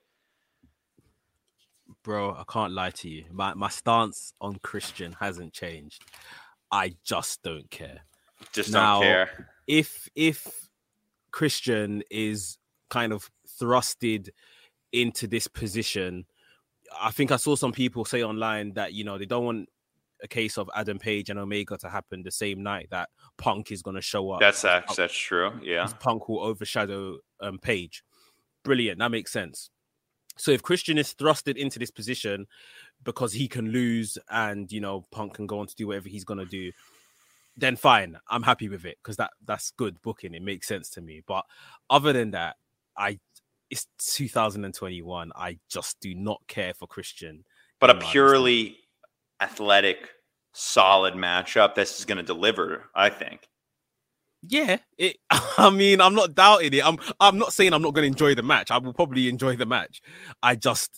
bro, I can't lie to you. My my stance on Christian hasn't changed. I just don't care. Just Now, don't care. If if Christian is kind of thrusted into this position, I think I saw some people say online that, you know, they don't want a case of Adam Page and Omega to happen the same night that Punk is going to show up. That's that's, that's true. Yeah. Punk will overshadow um, Page. Brilliant. That makes sense. So if Christian is thrusted into this position because he can lose and, you know, Punk can go on to do whatever he's going to do, then fine. I'm happy with it because that, that's good booking. It makes sense to me. But other than that, I it's two thousand twenty-one. I just do not care for Christian. But a purely athletic, solid matchup, this is going to deliver, I think. Yeah, it. I mean, I'm not doubting it. I'm. I'm not saying I'm not going to enjoy the match. I will probably enjoy the match. I just,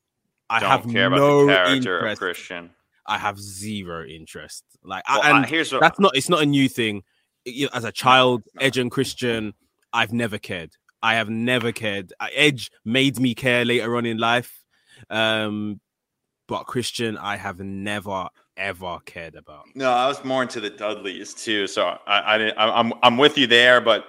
I Don't have care no about the character interest. of Christian. I have zero interest. Like, Well, I, and uh, here's what, that's not. It's not a new thing. You- As a child, no, Edge and Christian, I've never cared. I have never cared. Edge made me care later on in life, um, but Christian, I have never ever cared about. No, I was more into the Dudleys too, so I, I didn't. I'm I'm with you there, but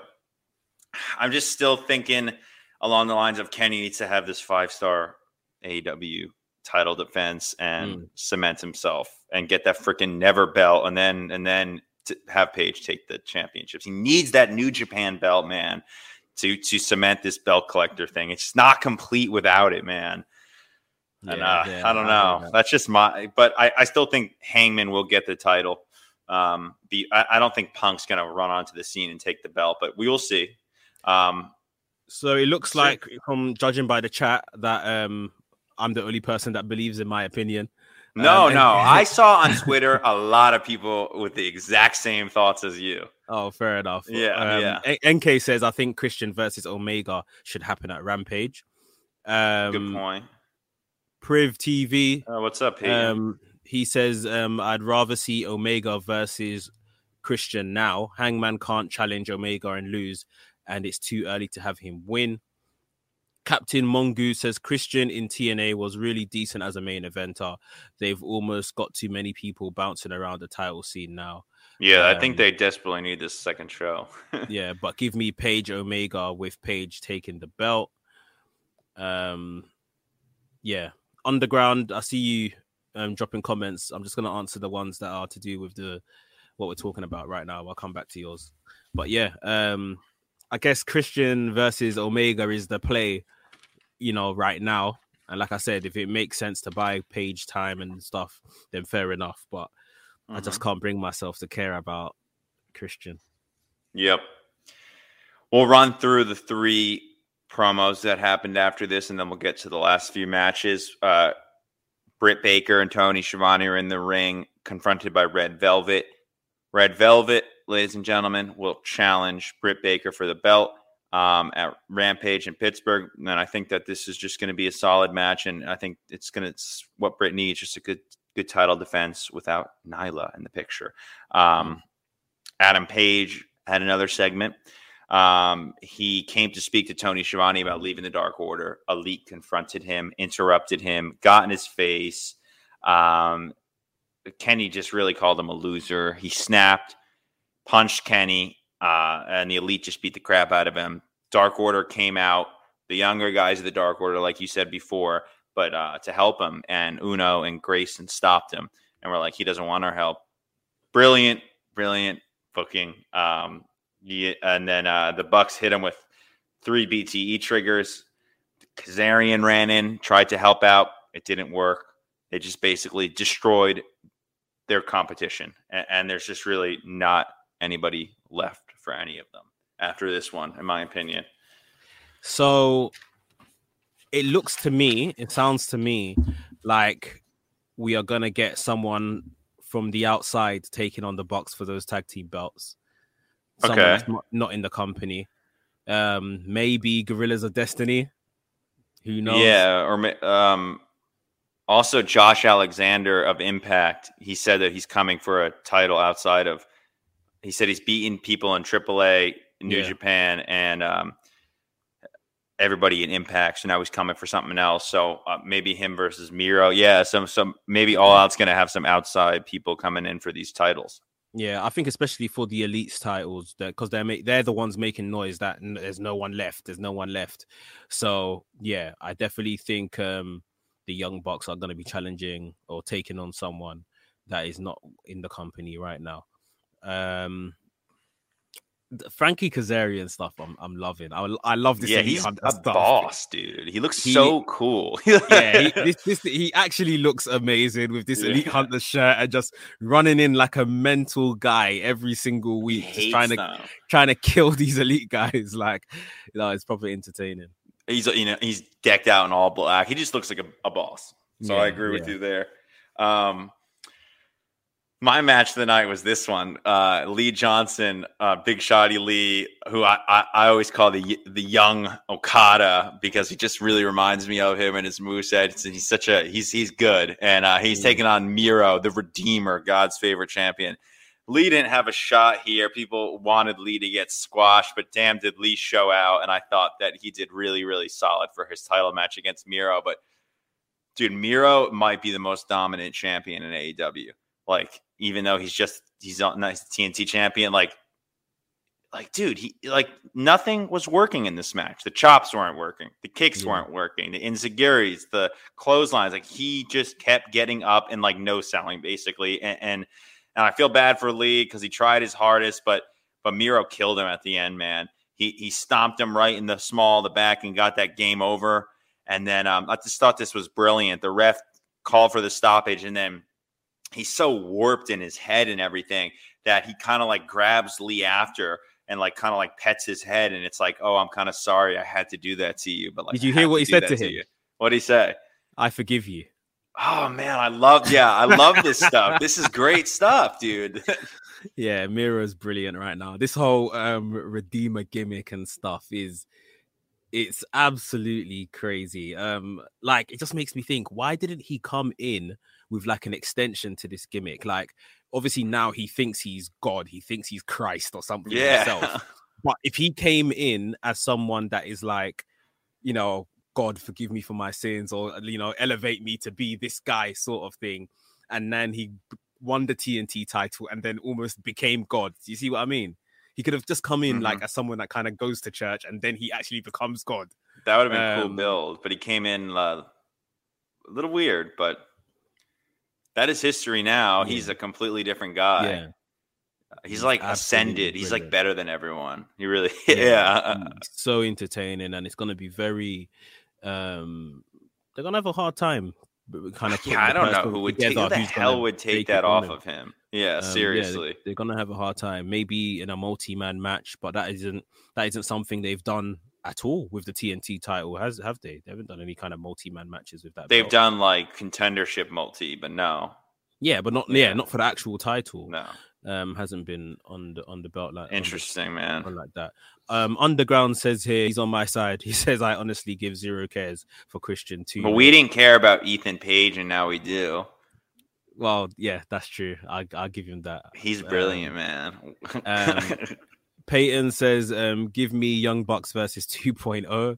I'm just still thinking along the lines of Kenny needs to have this five star A E W title defense and mm. cement himself and get that freaking never belt, and then and then to have Page take the championships. He needs that New Japan belt, man, to to cement this belt collector thing. It's not complete without it, man. And yeah, uh, yeah, I don't know. I don't know. That's just my. But I, I still think Hangman will get the title. Um, be I, I don't think Punk's going to run onto the scene and take the belt, but we will see. Um, so it looks like, from judging by the chat, that um, I'm the only person that believes in my opinion. No, um, no. I saw on Twitter a lot of people with the exact same thoughts as you. Oh, fair enough. Yeah, um, yeah. N K says, I think Christian versus Omega should happen at Rampage. Um, Good point. Priv T V. Uh, what's up, Peyton? Um, he says, um, I'd rather see Omega versus Christian now. Hangman can't challenge Omega and lose, and it's too early to have him win. Captain Mongoose says Christian in T N A was really decent as a main eventer. They've almost got too many people bouncing around the title scene now. Yeah, um, I think they desperately need this second show. Yeah, but give me Page Omega with Page taking the belt. Um, yeah. Underground, I see you um, dropping comments. I'm just going to answer the ones that are to do with the what we're talking about right now. I'll come back to yours. But yeah, um, I guess Christian versus Omega is the play, you know, right now. And like I said, if it makes sense to buy Page time and stuff, then fair enough. But mm-hmm. I just can't bring myself to care about Christian. Yep. We'll run through the three promos that happened after this, and then we'll get to the last few matches. Uh, Britt Baker and Tony Schiavone are in the ring, confronted by Red Velvet. Red Velvet, ladies and gentlemen, will challenge Britt Baker for the belt um, at Rampage in Pittsburgh. And I think that this is just going to be a solid match, and I think it's going to what Britt needs, just a good good title defense without Nyla in the picture. Um, Adam Page had another segment. Um, he came to speak to Tony Schiavone about leaving the Dark Order. Elite confronted him, interrupted him, got in his face. Um, Kenny just really called him a loser. He snapped, punched Kenny, uh, and the Elite just beat the crap out of him. Dark Order came out, the younger guys of the Dark Order, like you said before, but uh, to help him, and Uno and Grayson stopped him. And we're like, he doesn't want our help. Brilliant, brilliant booking. Um, Yeah, and then uh, the Bucks hit him with three B T E triggers. Kazarian ran in, tried to help out. It didn't work. They just basically destroyed their competition. And, and there's just really not anybody left for any of them after this one, in my opinion. So it looks to me, it sounds to me like we are going to get someone from the outside taking on the Bucks for those tag team belts. Someone okay. that's not, not in the company. Um, maybe Gorillas of Destiny. Who knows? Yeah, or um, also Josh Alexander of Impact. He said that he's coming for a title outside of. He said he's beaten people in triple A, New yeah. Japan, and um, everybody in Impact. So now he's coming for something else. So uh, maybe him versus Miro. Yeah, some some maybe All Out's going to have some outside people coming in for these titles. Yeah, I think especially for the Elite's titles, because they're ma- they're the ones making noise that n- there's no one left. There's no one left. So yeah, I definitely think um, the Young Bucks are going to be challenging or taking on someone that is not in the company right now. Um, Frankie Kazarian stuff, I'm I'm loving. I I love this. Yeah, Elite he's Hunter a stuff. boss, dude. He looks He- so cool. Yeah, he this, this he actually looks amazing with this Yeah. Elite Hunter shirt and just running in like a mental guy every single He week, just hates trying to them. trying to kill these elite guys. Like, you know, it's probably entertaining. He's you know he's decked out in all black. He just looks like a, a boss. So Yeah, I agree with yeah. you there. Um, my match of the night was this one: uh, Lee Johnson, uh, Big Shotty Lee, who I, I, I always call the the young Okada because he just really reminds me of him and his moveset. He's such a he's he's good, and uh, he's Yeah. taking on Miro, the Redeemer, God's favorite champion. Lee didn't have a shot here. People wanted Lee to get squashed, but damn, did Lee show out. And I thought that he did really, really solid for his title match against Miro. But, dude, Miro might be the most dominant champion in A E W. Like, even though he's just, he's not nice T N T champion, like, like, dude, he, like, nothing was working in this match. The chops weren't working. The kicks Yeah. weren't working. The enziguris, the clotheslines, like, he just kept getting up and, like, no selling, basically. And, and, And I feel bad for Lee because he tried his hardest, but but Miro killed him at the end, man. He he stomped him right in the small of the back and got that game over. And then um, I just thought this was brilliant. The ref called for the stoppage, and then he's so warped in his head and everything that he kind of like grabs Lee after and like kind of like pets his head, and it's like, oh, I'm kind of sorry I had to do that to you. But like, Did you I hear had what to he do said that to him? you. What'd he say? I forgive you. Oh man, I love yeah, I love this stuff. This is great stuff, dude. Yeah, Miro's brilliant right now. This whole um Redeemer gimmick and stuff is it's absolutely crazy. Um, like it just makes me think, why didn't he come in with like an extension to this gimmick? Like, obviously now he thinks he's God, he thinks he's Christ or something himself. Yeah. But if he came in as someone that is like, you know, God, forgive me for my sins, or, you know, elevate me to be this guy sort of thing. And then he won the T N T title and then almost became God. Do you see what I mean? He could have just come in Mhm. like as someone that kind of goes to church and then he actually becomes God. That would have been a Um, cool build, but he came in uh, a little weird, but that is history now. Yeah. He's a completely different guy. Yeah. He's, He's like absolutely ascended. He's like brilliant. better than everyone. He really, yeah. mm, So entertaining, and it's going to be very, um, they're going to have a hard time. Kind of Yeah, I don't know who would take who the hell would take that off of him. Yeah, Um, seriously. yeah, they're gonna have a hard time. Maybe in a multi-man match, but that isn't that isn't something they've done at all with the T N T title. Has have they? They haven't done any kind of multi-man matches with that. They've belt. done like contendership multi, but no, yeah, but not yeah, Yeah. not for the actual title. no. Um, hasn't been on the on the belt like on the- Interesting, man. on like that. Um, Underground says here he's on my side. He says I honestly give zero cares for Christian too. But we didn't care about Ethan Page, and now we do. Well, yeah, that's true. I I'll give him that. He's Um, brilliant, man. um, Peyton says, um, give me Young Bucks versus two point oh.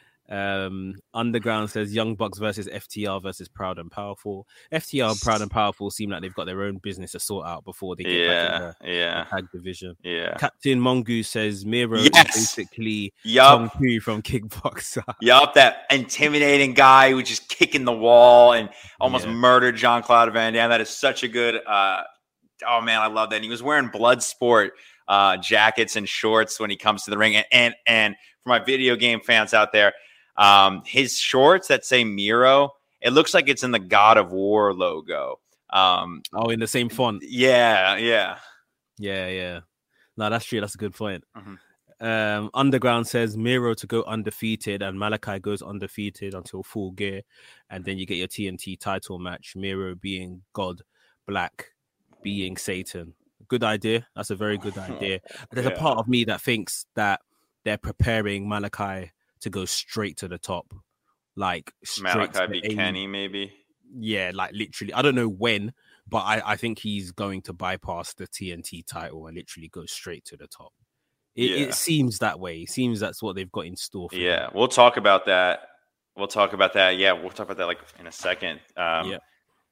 Um, Underground says Young Bucks versus F T R versus Proud and Powerful. F T R and Proud and Powerful seem like they've got their own business to sort out before they get back in yeah, the, yeah, the tag division. yeah. Captain Mongoose says Miro Yes! is basically Yup. Tong Fu from Kickboxer. Yup, that intimidating guy who just kicking the wall and almost Yeah. murdered John Claude Van Damme. That is such a good. Uh, oh man, I love that. And he was wearing Bloodsport uh, jackets and shorts when he comes to the ring. And and and for my video game fans out there, um, his shorts that say Miro, it looks like it's in the God of War logo. Um, Oh, in the same font. yeah, yeah. Yeah, yeah. No, that's true. That's a good point. Mhm. Um, Underground says Miro to go undefeated, and Malachi goes undefeated until Full Gear, and then you get your T N T title match. Miro being God, Black being Satan. Good idea. That's a very good idea. But there's Yeah. a part of me that thinks that they're preparing Malachi to go straight to the top, like straight Malachi to B. A- Kenny, maybe. Yeah, like literally. I don't know when, but I, I think he's going to bypass the T N T title and literally go straight to the top. It, Yeah. it seems that way. It seems that's what they've got in store for him. Yeah, we'll talk about that. We'll talk about that. Yeah, we'll talk about that like in a second. Um, Yeah.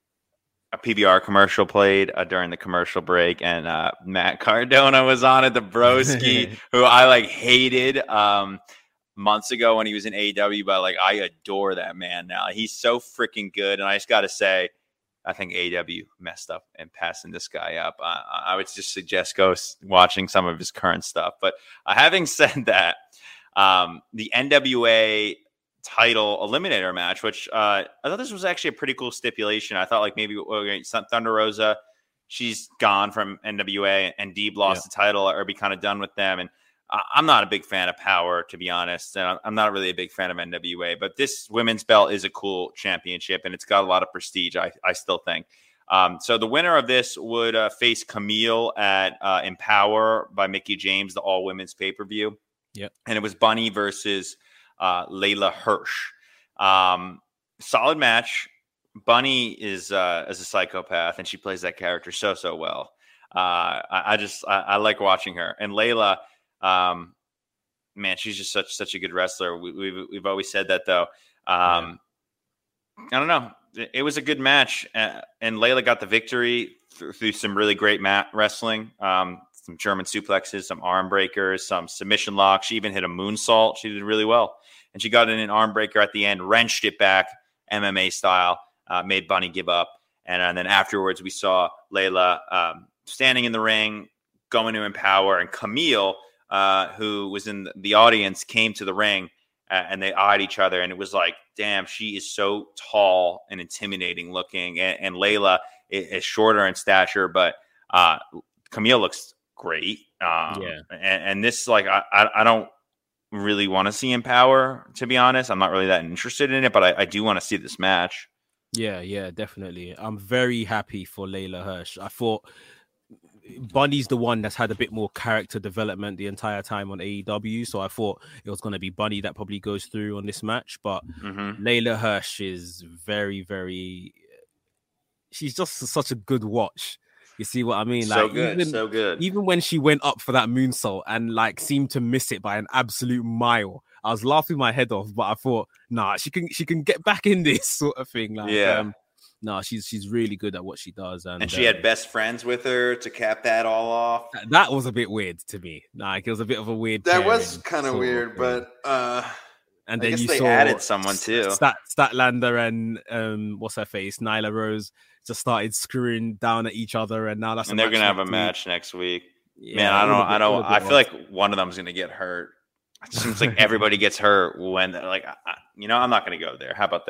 A P B R commercial played uh, during the commercial break, and uh, Matt Cardona was on it. The broski, who I like hated um, months ago when he was in A E W, but like I adore that man now. He's so freaking good, and I just got to say, I think A E W messed up in passing this guy up. I, I would just suggest go watching some of his current stuff. But uh, having said that, um, the N W A title eliminator match, which uh, I thought this was actually a pretty cool stipulation. I thought like maybe okay, Thunder Rosa, she's gone from N W A, and Deeb lost yeah. the title or be kind of done with them. And uh, I'm not a big fan of Power, to be honest. And I'm not really a big fan of N W A, but this women's belt is a cool championship and it's got a lot of prestige, I, I still think. Um, so the winner of this would uh, face Camille at uh, Empower by Mickie James, the all women's pay-per-view. Yep. And it was Bunny versus uh, Layla Hirsch. Um, solid match. Bunny is uh, is a psychopath, and she plays that character so so well. Uh, I, I just I, I like watching her. And Layla, um, man, she's just such such a good wrestler. We, we've we've always said that though. Um, yeah. I don't know. It, it was a good match, uh, and Layla got the victory through, through some really great mat wrestling. Um, some German suplexes, some arm breakers, some submission locks. She even hit a moonsault. She did really well, and she got in an arm breaker at the end, wrenched it back M M A style. Uh, made Bunny give up. And, and then afterwards, we saw Layla um, standing in the ring, going to Empower. And Camille, uh, who was in the audience, came to the ring uh, and they eyed each other. And it was like, damn, she is so tall and intimidating looking. And, and Layla is, is shorter in stature, but uh, Camille looks great. Um, yeah. And, and this, like, I, I, I don't really want to see Empower, to be honest. I'm not really that interested in it, but I, I do want to see this match. Yeah, yeah, definitely. I'm very happy for Layla Hirsch. I thought Bunny's the one that's had a bit more character development the entire time on A E W. So I thought it was going to be Bunny that probably goes through on this match. But mm-hmm. Layla Hirsch is very, very... She's just such a good watch. You see what I mean? So like, good, even, so good. Even when she went up for that moonsault and like seemed to miss it by an absolute mile, I was laughing my head off, but I thought, nah, she can she can get back in this sort of thing. Like, yeah. Um, no, nah, she's she's really good at what she does, and, and she uh, had best friends with her to cap that all off. That was a bit weird to me. Like, it was a bit of a weird. That was kind of weird, but uh, and I then guess you they saw added someone too. Stat Statlander and um, what's her face, Nyla Rose, just started screwing down at each other, and now that's and they're gonna have a week. match next week. Yeah, Man, I don't, bit, I don't, I feel off. like one of them's gonna get hurt. It seems like everybody gets hurt when, like, I, you know, I'm not going to go there. How about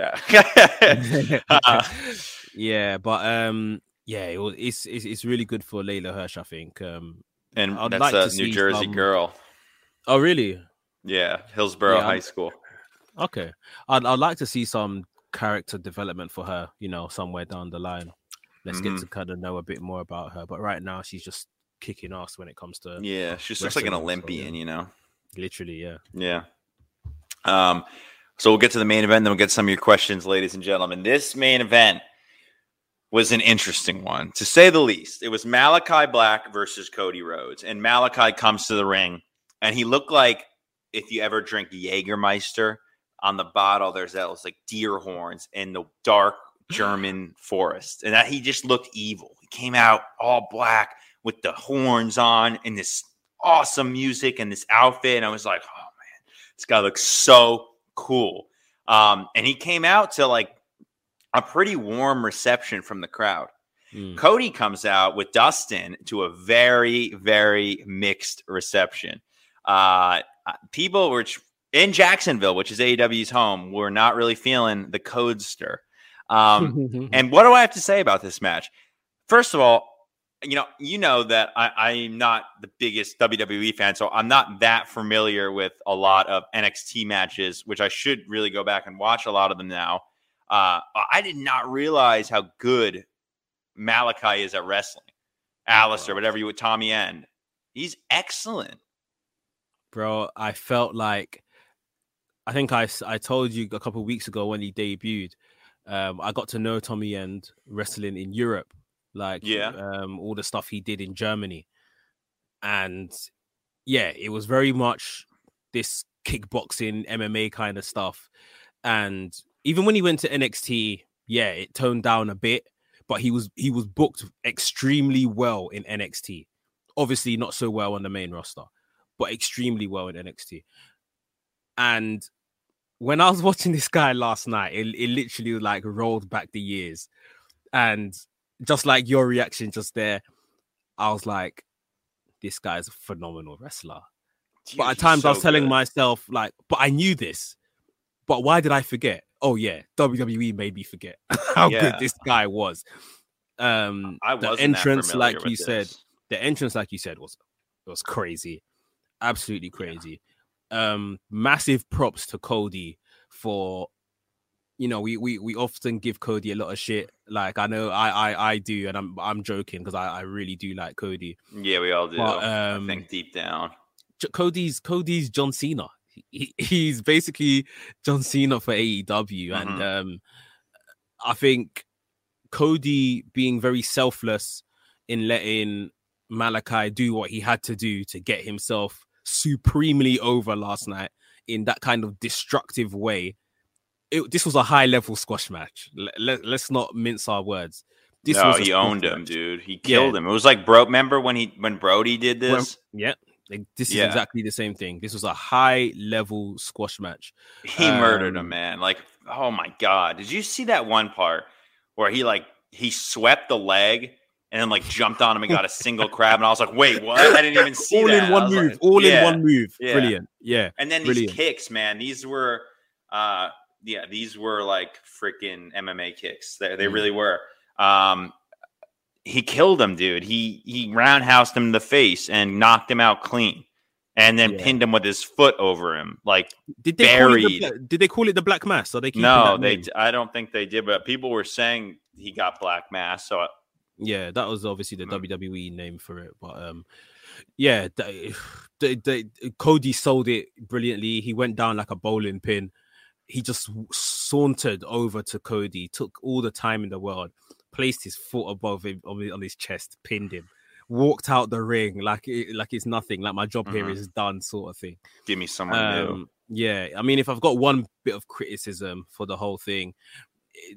that? uh, yeah, but um, yeah, it was, it's, it's it's really good for Layla Hirsch, I think. Um, and I'd that's like a to New see Jersey some... girl. Oh, really? Yeah, Hillsborough yeah, High I'm... School. Okay, I'd I'd like to see some character development for her. You know, somewhere down the line. Let's mm-hmm. get to kind of know a bit more about her. But right now, she's just kicking ass when it comes to yeah. She just looks like an Olympian, so, yeah. you know. Literally, yeah. Yeah. Um, so we'll get to the main event, then we'll get some of your questions, ladies and gentlemen. This main event was an interesting one, to say the least. It was Malachi Black versus Cody Rhodes. And Malachi comes to the ring, and he looked like, if you ever drink Jägermeister, on the bottle, there's those like deer horns in the dark German forest. And that he just looked evil. He came out all black with the horns on and this awesome music and this outfit. And I was like, oh, this guy looks so cool. Um, and he came out to like a pretty warm reception from the crowd. Mm. Cody comes out with Dustin to a very, very mixed reception. Uh, people were in Jacksonville, which is A E W's home, were not really feeling the Codester. Um, and what do I have to say about this match? First of all, You know, you know that I, I'm not the biggest W W E fan, so I'm not that familiar with a lot of N X T matches, which I should really go back and watch a lot of them now. Uh, I did not realize how good Malachi is at wrestling. Alistair, whatever you would, Tommy End. He's excellent. Bro, I felt like, I think I, I told you a couple of weeks ago when he debuted, um, I got to know Tommy End wrestling in Europe. Like, yeah, um, all the stuff he did in Germany. And yeah, it was very much this kickboxing, M M A kind of stuff. And even when he went to N X T, yeah, it toned down a bit, but he was he was booked extremely well in N X T. Obviously not so well on the main roster, but extremely well in N X T. And when I was watching this guy last night, it, it literally like rolled back the years. And just like your reaction just there, I was like, this guy's a phenomenal wrestler. Dude, but at he's times so I was telling good. myself, like, but I knew this. But why did I forget? Oh, yeah, W W E made me forget how Yeah. good this guy was. Um, I the wasn't that entrance, familiar like with you said, this. the entrance, like you said, was was crazy. Absolutely crazy. Yeah. Um, massive props to Cody for, you know, we, we we often give Cody a lot of shit. Like I know I I, I do, and I'm I'm joking because I, I really do like Cody. Yeah, we all do. But, um, I think deep down. Cody's Cody's John Cena. He, he's basically John Cena for A E W, Mm-hmm. and um, I think Cody being very selfless in letting Malachi do what he had to do to get himself supremely over last night in that kind of destructive way. It, this was a high level squash match. Let, let, let's not mince our words. This no, was a he squash owned him, match. dude. He killed Yeah. him. It was like bro. Remember when he when Brody did Well, this? yeah, like, this is Yeah. exactly the same thing. This was a high level squash match. He murdered Um, him, man. Like, oh my god, did you see that one part where he like he swept the leg and then like jumped on him and got a single crab? And I was like, wait, what? I didn't even see all that. in I one was move. like, all yeah, in one move. yeah. Brilliant. Yeah. And then Brilliant. these kicks, man, these were, uh, yeah, these were like freaking M M A kicks. They, they Mm. really were. Um, he killed him, dude. He he roundhoused him in the face and knocked him out clean, and then Yeah. pinned him with his foot over him, like. Did they call it the, buried. Bla- did they call it the Black Mass? Are they keeping No, that they. name? I don't think they did, but people were saying he got black mass. So Yeah, that was obviously the Mm. W W E name for it. But um, yeah, they, they, they, Cody sold it brilliantly. He went down like a bowling pin. He just sauntered over to Cody, took all the time in the world, placed his foot above him on his, on his chest, pinned him, walked out the ring like it, like it's nothing, like my job Mhm. here is done, sort of thing. give me someone new. Um, yeah, I mean, if I've got one bit of criticism for the whole thing, it,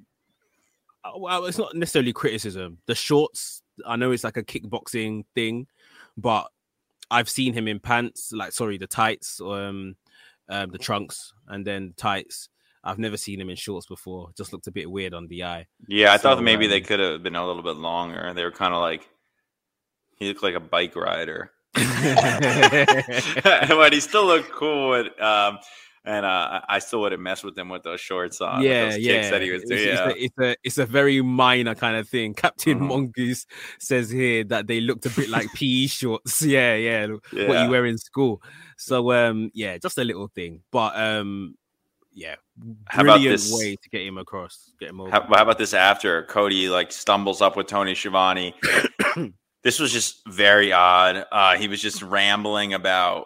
well, it's not necessarily criticism. The shorts, I know it's like a kickboxing thing, but I've seen him in pants, like sorry, the tights, um, um, the trunks, and then tights. I've never seen him in shorts before. Just looked a bit weird on the eye. Yeah, I thought So, maybe they um, could have been a little bit longer. They were kind of like he looked like a bike rider, but he still looked cool. With, um, and uh, I still wouldn't mess with him with those shorts on. with yeah, those kicks yeah. that he was It's, doing. it's, Yeah. a, it's a it's a very minor kind of thing. Captain Mhm. Mongoose says here that they looked a bit like P E shorts. Yeah, yeah, what Yeah. you wear in school. So um, yeah, just a little thing, but um, yeah, How about brilliant this- way to get him across, get him over. How, how about this after Cody like stumbles up with Tony Schiavone? This was just very odd. Uh, he was just rambling about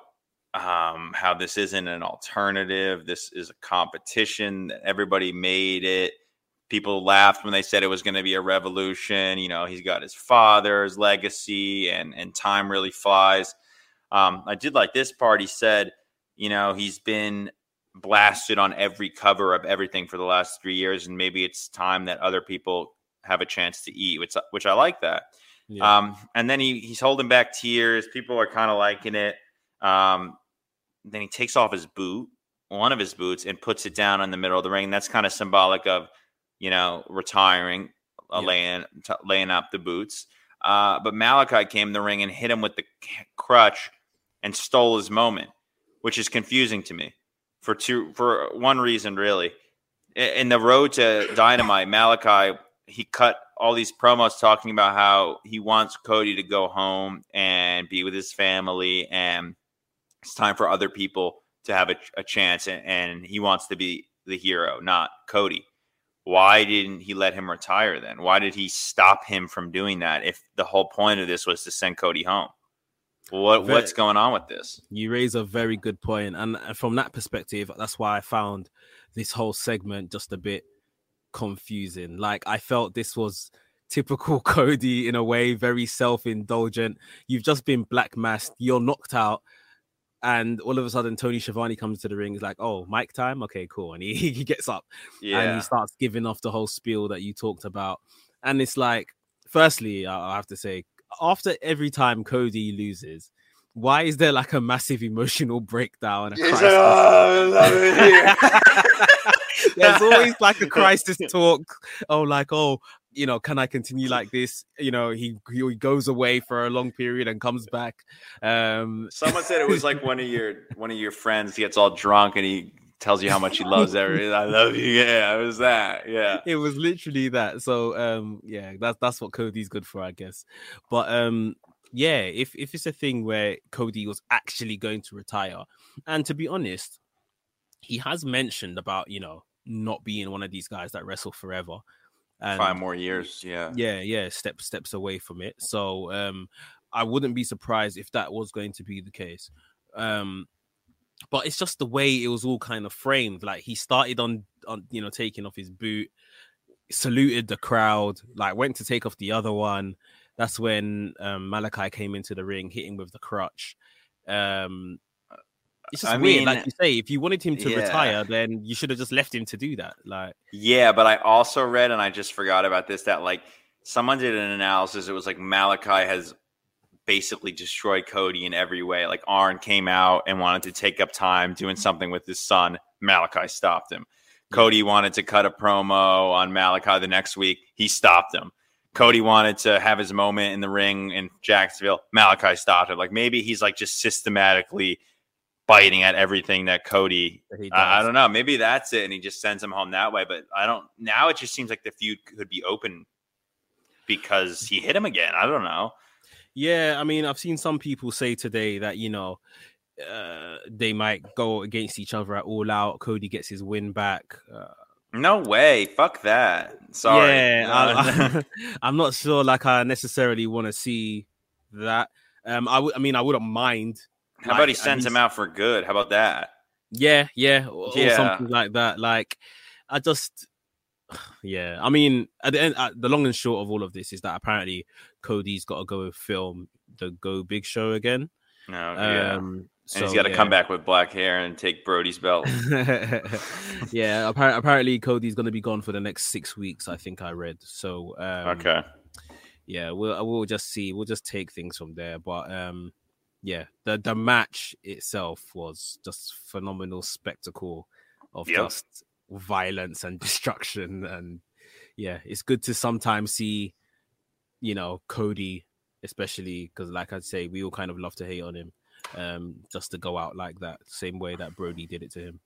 um, how this isn't an alternative. This is a competition. Everybody made it. People laughed when they said it was going to be a revolution. You know, he's got his father's legacy, and and time really flies. Um, I did like this part. He said, you know, he's been blasted on every cover of everything for the last three years, and maybe it's time that other people have a chance to eat, which which I like that. Yeah. Um, and then he he's holding back tears. People are kind of liking it. Um, then he takes off his boot, one of his boots, and puts it down in the middle of the ring. That's kind of symbolic of, you know, retiring, uh, Yeah. laying t- laying up the boots. Uh, but Malachi came in the ring and hit him with the c- crutch and stole his moment, which is confusing to me for two for one reason, really. I- In the road to Dynamite, Malachi, he cut all these promos talking about how he wants Cody to go home and be with his family, and it's time for other people to have a, a chance, and, and he wants to be the hero, not Cody. Why didn't he let him retire then? Why did he stop him from doing that if the whole point of this was to send Cody home? What Very- What's going on with this? You raise a very good point, and from that perspective, that's why I found this whole segment just a bit confusing. Like, I felt this was typical Cody in a way, very self-indulgent. You've just been black masked, you're knocked out, and all of a sudden Tony Schiavone comes to the ring. He's like, "Oh, mic time, okay, cool," and he he gets up and Yeah, he starts giving off the whole spiel that you talked about. And it's like, firstly, I I have to say, after every time Cody loses, why is there like a massive emotional breakdown? A He's crisis? like, "Oh, I love it here." There's always like a crisis talk. Oh, like, oh, you know, can I continue like this? You know, he he goes away for a long period and comes back. Um, Someone said it was like one of your one of your friends gets all drunk and he tells you how much he loves everything. I love you. Yeah, it was that. Yeah, it was literally that. So um, yeah, that's that's what Cody's good for, I guess. But um, yeah, if if it's a thing where Cody was actually going to retire, and to be honest, he has mentioned about, you know, not being one of these guys that wrestle forever. And five more years. Yeah. Yeah. Yeah. Steps, steps away from it. So um, I wouldn't be surprised if that was going to be the case. Um, but it's just the way it was all kind of framed. Like he started on, on, you know, taking off his boot, saluted the crowd, like went to take off the other one. That's when um, Malachi came into the ring, hitting with the crutch. Um, It's just I weird, mean, like you say. If you wanted him to yeah. retire, then you should have just left him to do that. Like, yeah, but I also read, and I just forgot about this, that like someone did an analysis. It was like Malachi has basically destroyed Cody in every way. Like Arn came out and wanted to take up time doing something with his son. Malachi stopped him. Yeah. Cody wanted to cut a promo on Malachi the next week. He stopped him. Cody wanted to have his moment in the ring in Jacksonville. Malachi stopped him. Like maybe he's like just systematically biting at everything that Cody, that he does. I, I don't know. Maybe that's it. And he just sends him home that way. But I don't, now it just seems like the feud could be open because he hit him again. I don't know. Yeah. I mean, I've seen some people say today that, you know, uh, they might go against each other at All Out. Cody gets his win back. Uh, no way. Fuck that. Sorry. Yeah. I, I, I'm not sure like I necessarily want to see that. Um, I, w- I mean, I wouldn't mind. How like, about he sends him out for good? How about that? Yeah, yeah, or, yeah. or something like that. Like, I just, yeah. I mean, at the end, uh, the long and short of all of this is that apparently Cody's got to go film the Go Big Show again. No, yeah. Um, and so, he's got to yeah. come back with black hair and take Brody's belt. yeah, apparently, apparently Cody's going to be gone for the next six weeks. I think I read. So, um, okay. Yeah, we'll we'll just see. We'll just take things from there. But um. Yeah, the, the match itself was just phenomenal spectacle of yep. just violence and destruction. And yeah, it's good to sometimes see, you know, Cody, especially because like I'd say, we all kind of love to hate on him, um, just to go out like that, same way that Brody did it to him.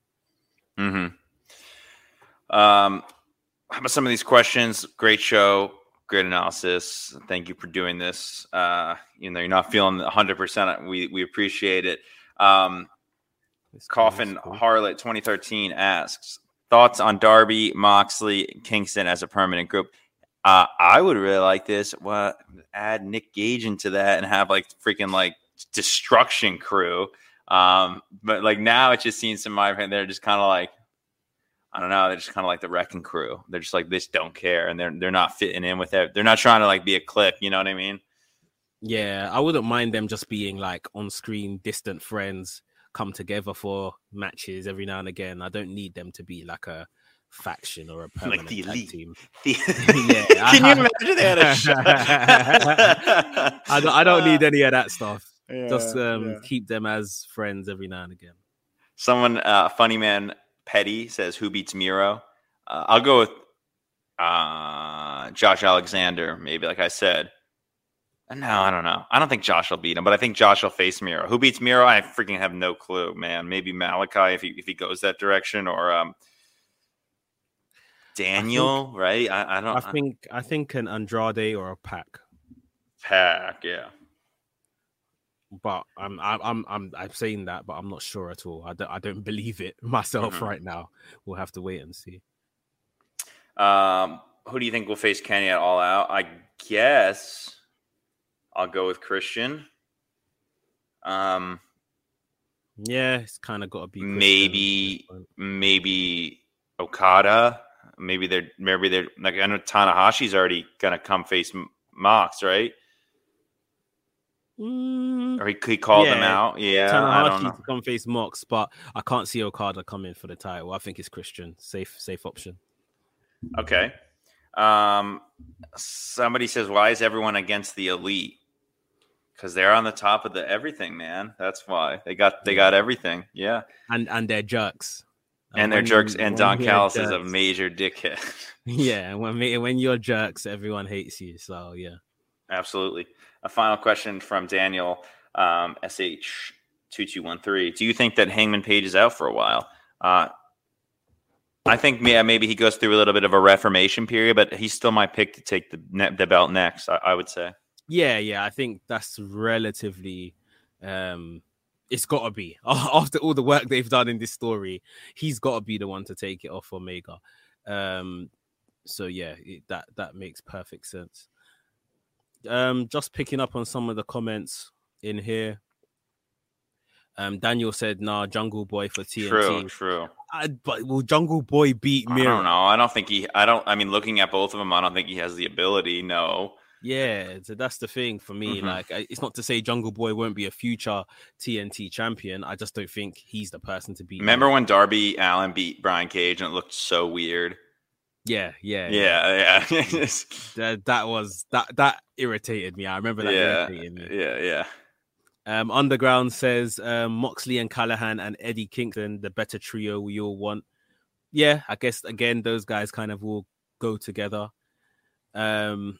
Mm-hmm. Um, how about some of these questions? Great show. Great analysis. Thank you for doing this. Uh, you know, you're not feeling one hundred percent. We we appreciate it. Um, Coffin cool. Harlot twenty thirteen asks, thoughts on Darby, Moxley, Kingston as a permanent group? Uh, I would really like this. What, add Nick Gage into that and have like freaking like Destruction Crew. Um, but like now it just seems in my opinion, they're just kind of like, I don't know. They're just kind of like the Wrecking Crew. They're just like, this don't care. And they're, they're not fitting in with it. They're not trying to like be a clique. You know what I mean? Yeah. I wouldn't mind them just being like on screen, distant friends, come together for matches every now and again. I don't need them to be like a faction or a permanent like the tag elite team. The... yeah. Can you imagine they had a show? I, don't, I don't need any of that stuff. Yeah, just um, yeah. keep them as friends every now and again. Someone, uh, funny man, Petty says, who beats Miro? Uh, I'll go with uh, Josh Alexander, maybe, like I said. No, I don't know. I don't think Josh will beat him, but I think Josh will face Miro. Who beats Miro? I freaking have no clue, man. Maybe Malachi if he if he goes that direction, or um, Daniel, I think, right? I, I don't. I think I think an Andrade or a Pac. Pac, yeah. But I'm I'm I'm I'm saying that, but I'm not sure at all. I don't I don't believe it myself mm-hmm. right now. We'll have to wait and see. Um, who do you think will face Kenny at All Out? I guess I'll go with Christian. Um, yeah, it's kind of got to be Christian maybe maybe Okada. Maybe they're maybe they're like I know Tanahashi's already gonna come face Mox, right? Mm, or he, he called yeah, them out. Yeah, Tanahashi I don't know. to come face Mox, but I can't see Okada coming for the title. I think it's Christian. Safe, safe option. Okay. Um, somebody says, why is everyone against the Elite? Because they're on the top of the everything, man. That's why they got they got everything. Yeah, and and they're jerks. And, and they're jerks. And Don Callis is a major dickhead. Yeah, when when you're jerks, everyone hates you. So yeah, absolutely. A final question from Daniel um, S H two two one three. Do you think that Hangman Page is out for a while? Uh, I think yeah, maybe he goes through a little bit of a reformation period, but he's still my pick to take the the belt next. I, I would say. Yeah, yeah, I think that's relatively. Um, it's got to be after all the work they've done in this story. He's got to be the one to take it off Omega. Um, so yeah, it, that that makes perfect sense. Um, just picking up on some of the comments in here. Um, Daniel said, "Nah, Jungle Boy for T N T." True, true. I, but will Jungle Boy beat Miro? I don't know. I don't think he. I don't. I mean, looking at both of them, I don't think he has the ability. No. Yeah, so that's the thing for me. Mm-hmm. Like, it's not to say Jungle Boy won't be a future T N T champion. I just don't think he's the person to beat. Remember him. when Darby Allin beat Brian Cage and it looked so weird? Yeah, yeah, yeah, yeah. yeah. that that was that that irritated me. I remember that yeah, irritated me. Yeah, yeah. Um, Underground says um, Moxley and Callahan and Eddie Kingston, the better trio we all want. Yeah, I guess again those guys kind of will go together. Um.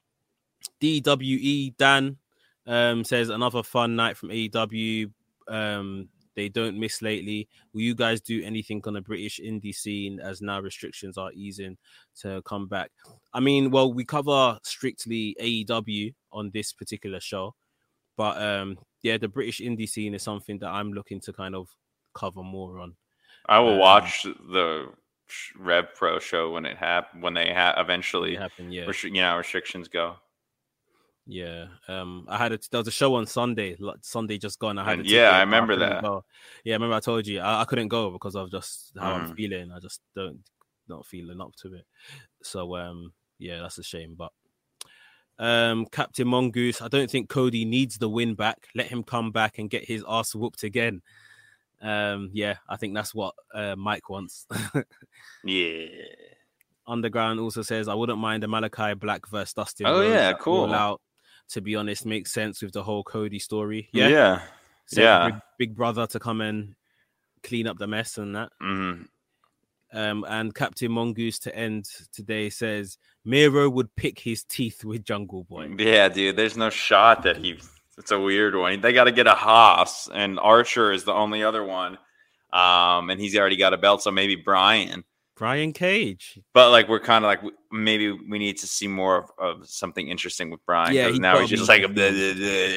D W E Dan um, says another fun night from A E W. Um, they don't miss lately. Will you guys do anything on the British indie scene as now restrictions are easing to come back? I mean, well, we cover strictly A E W on this particular show, but um, yeah, the British indie scene is something that I'm looking to kind of cover more on. I will um, watch the Rev Pro show when it happen when they ha- eventually happen. Yeah, restri- you know, restrictions go. Yeah, um, I had a, there was a show on Sunday. Like, Sunday just gone. I had a yeah, I remember I that. Go. Yeah, I remember I told you I, I couldn't go because of just how mm. I'm feeling. I just don't not feeling up to it. So um, yeah, that's a shame. But um, Captain Mongoose, I don't think Cody needs the win back. Let him come back and get his ass whooped again. Um, yeah, I think that's what uh, Mike wants. Yeah. Underground also says I wouldn't mind a Malachi Black versus Dustin. Oh Rhodes yeah, cool. Out. To be honest, makes sense with the whole Cody story. Yeah, yeah, so yeah. Big, big brother to come and clean up the mess and that. Mm-hmm. Um, and Captain Mongoose to end today says Miro would pick his teeth with Jungle Boy. Yeah, dude. There's no shot that he. It's a weird one. They got to get a Haas, and Archer is the only other one. Um, and he's already got a belt, so maybe Brian. Brian Cage. But like we're kind of like maybe we need to see more of, of something interesting with Brian. Yeah, he's now he's just like one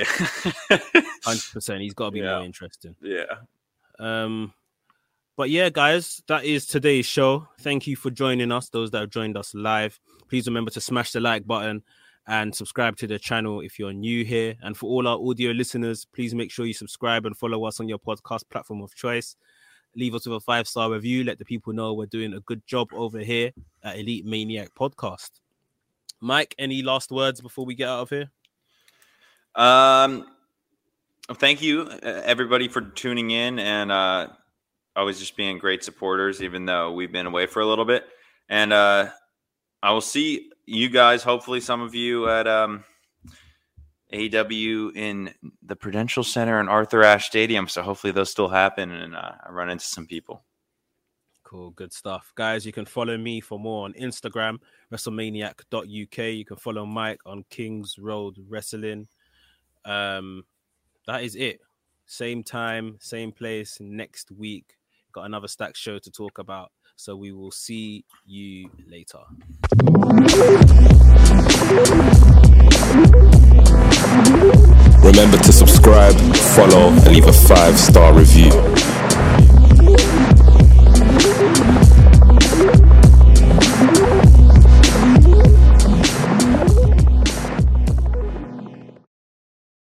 hundred percent. He's got to be yeah. more interesting. Yeah. Um. But yeah, guys, that is today's show. Thank you for joining us. Those that have joined us live, please remember to smash the like button and subscribe to the channel if you're new here. And for all our audio listeners, please make sure you subscribe and follow us on your podcast platform of choice. Leave us with a five-star review. Let the people know we're doing a good job over here at Elite Maniac Podcast. Mike, any last words before we get out of here? Um, thank you, everybody, for tuning in and uh, always just being great supporters, even though we've been away for a little bit. And uh, I will see you guys, hopefully some of you at um, A E W in the Prudential Center and Arthur Ashe Stadium. So hopefully those still happen and uh, I run into some people. Cool. Good stuff. Guys, you can follow me for more on Instagram, WrestleManiac dot U K. You can follow Mike on Kings Road Wrestling. Um, that is it. Same time, same place next week. Got another Stack show to talk about. So we will see you later. Remember to subscribe, follow, and leave a five-star review.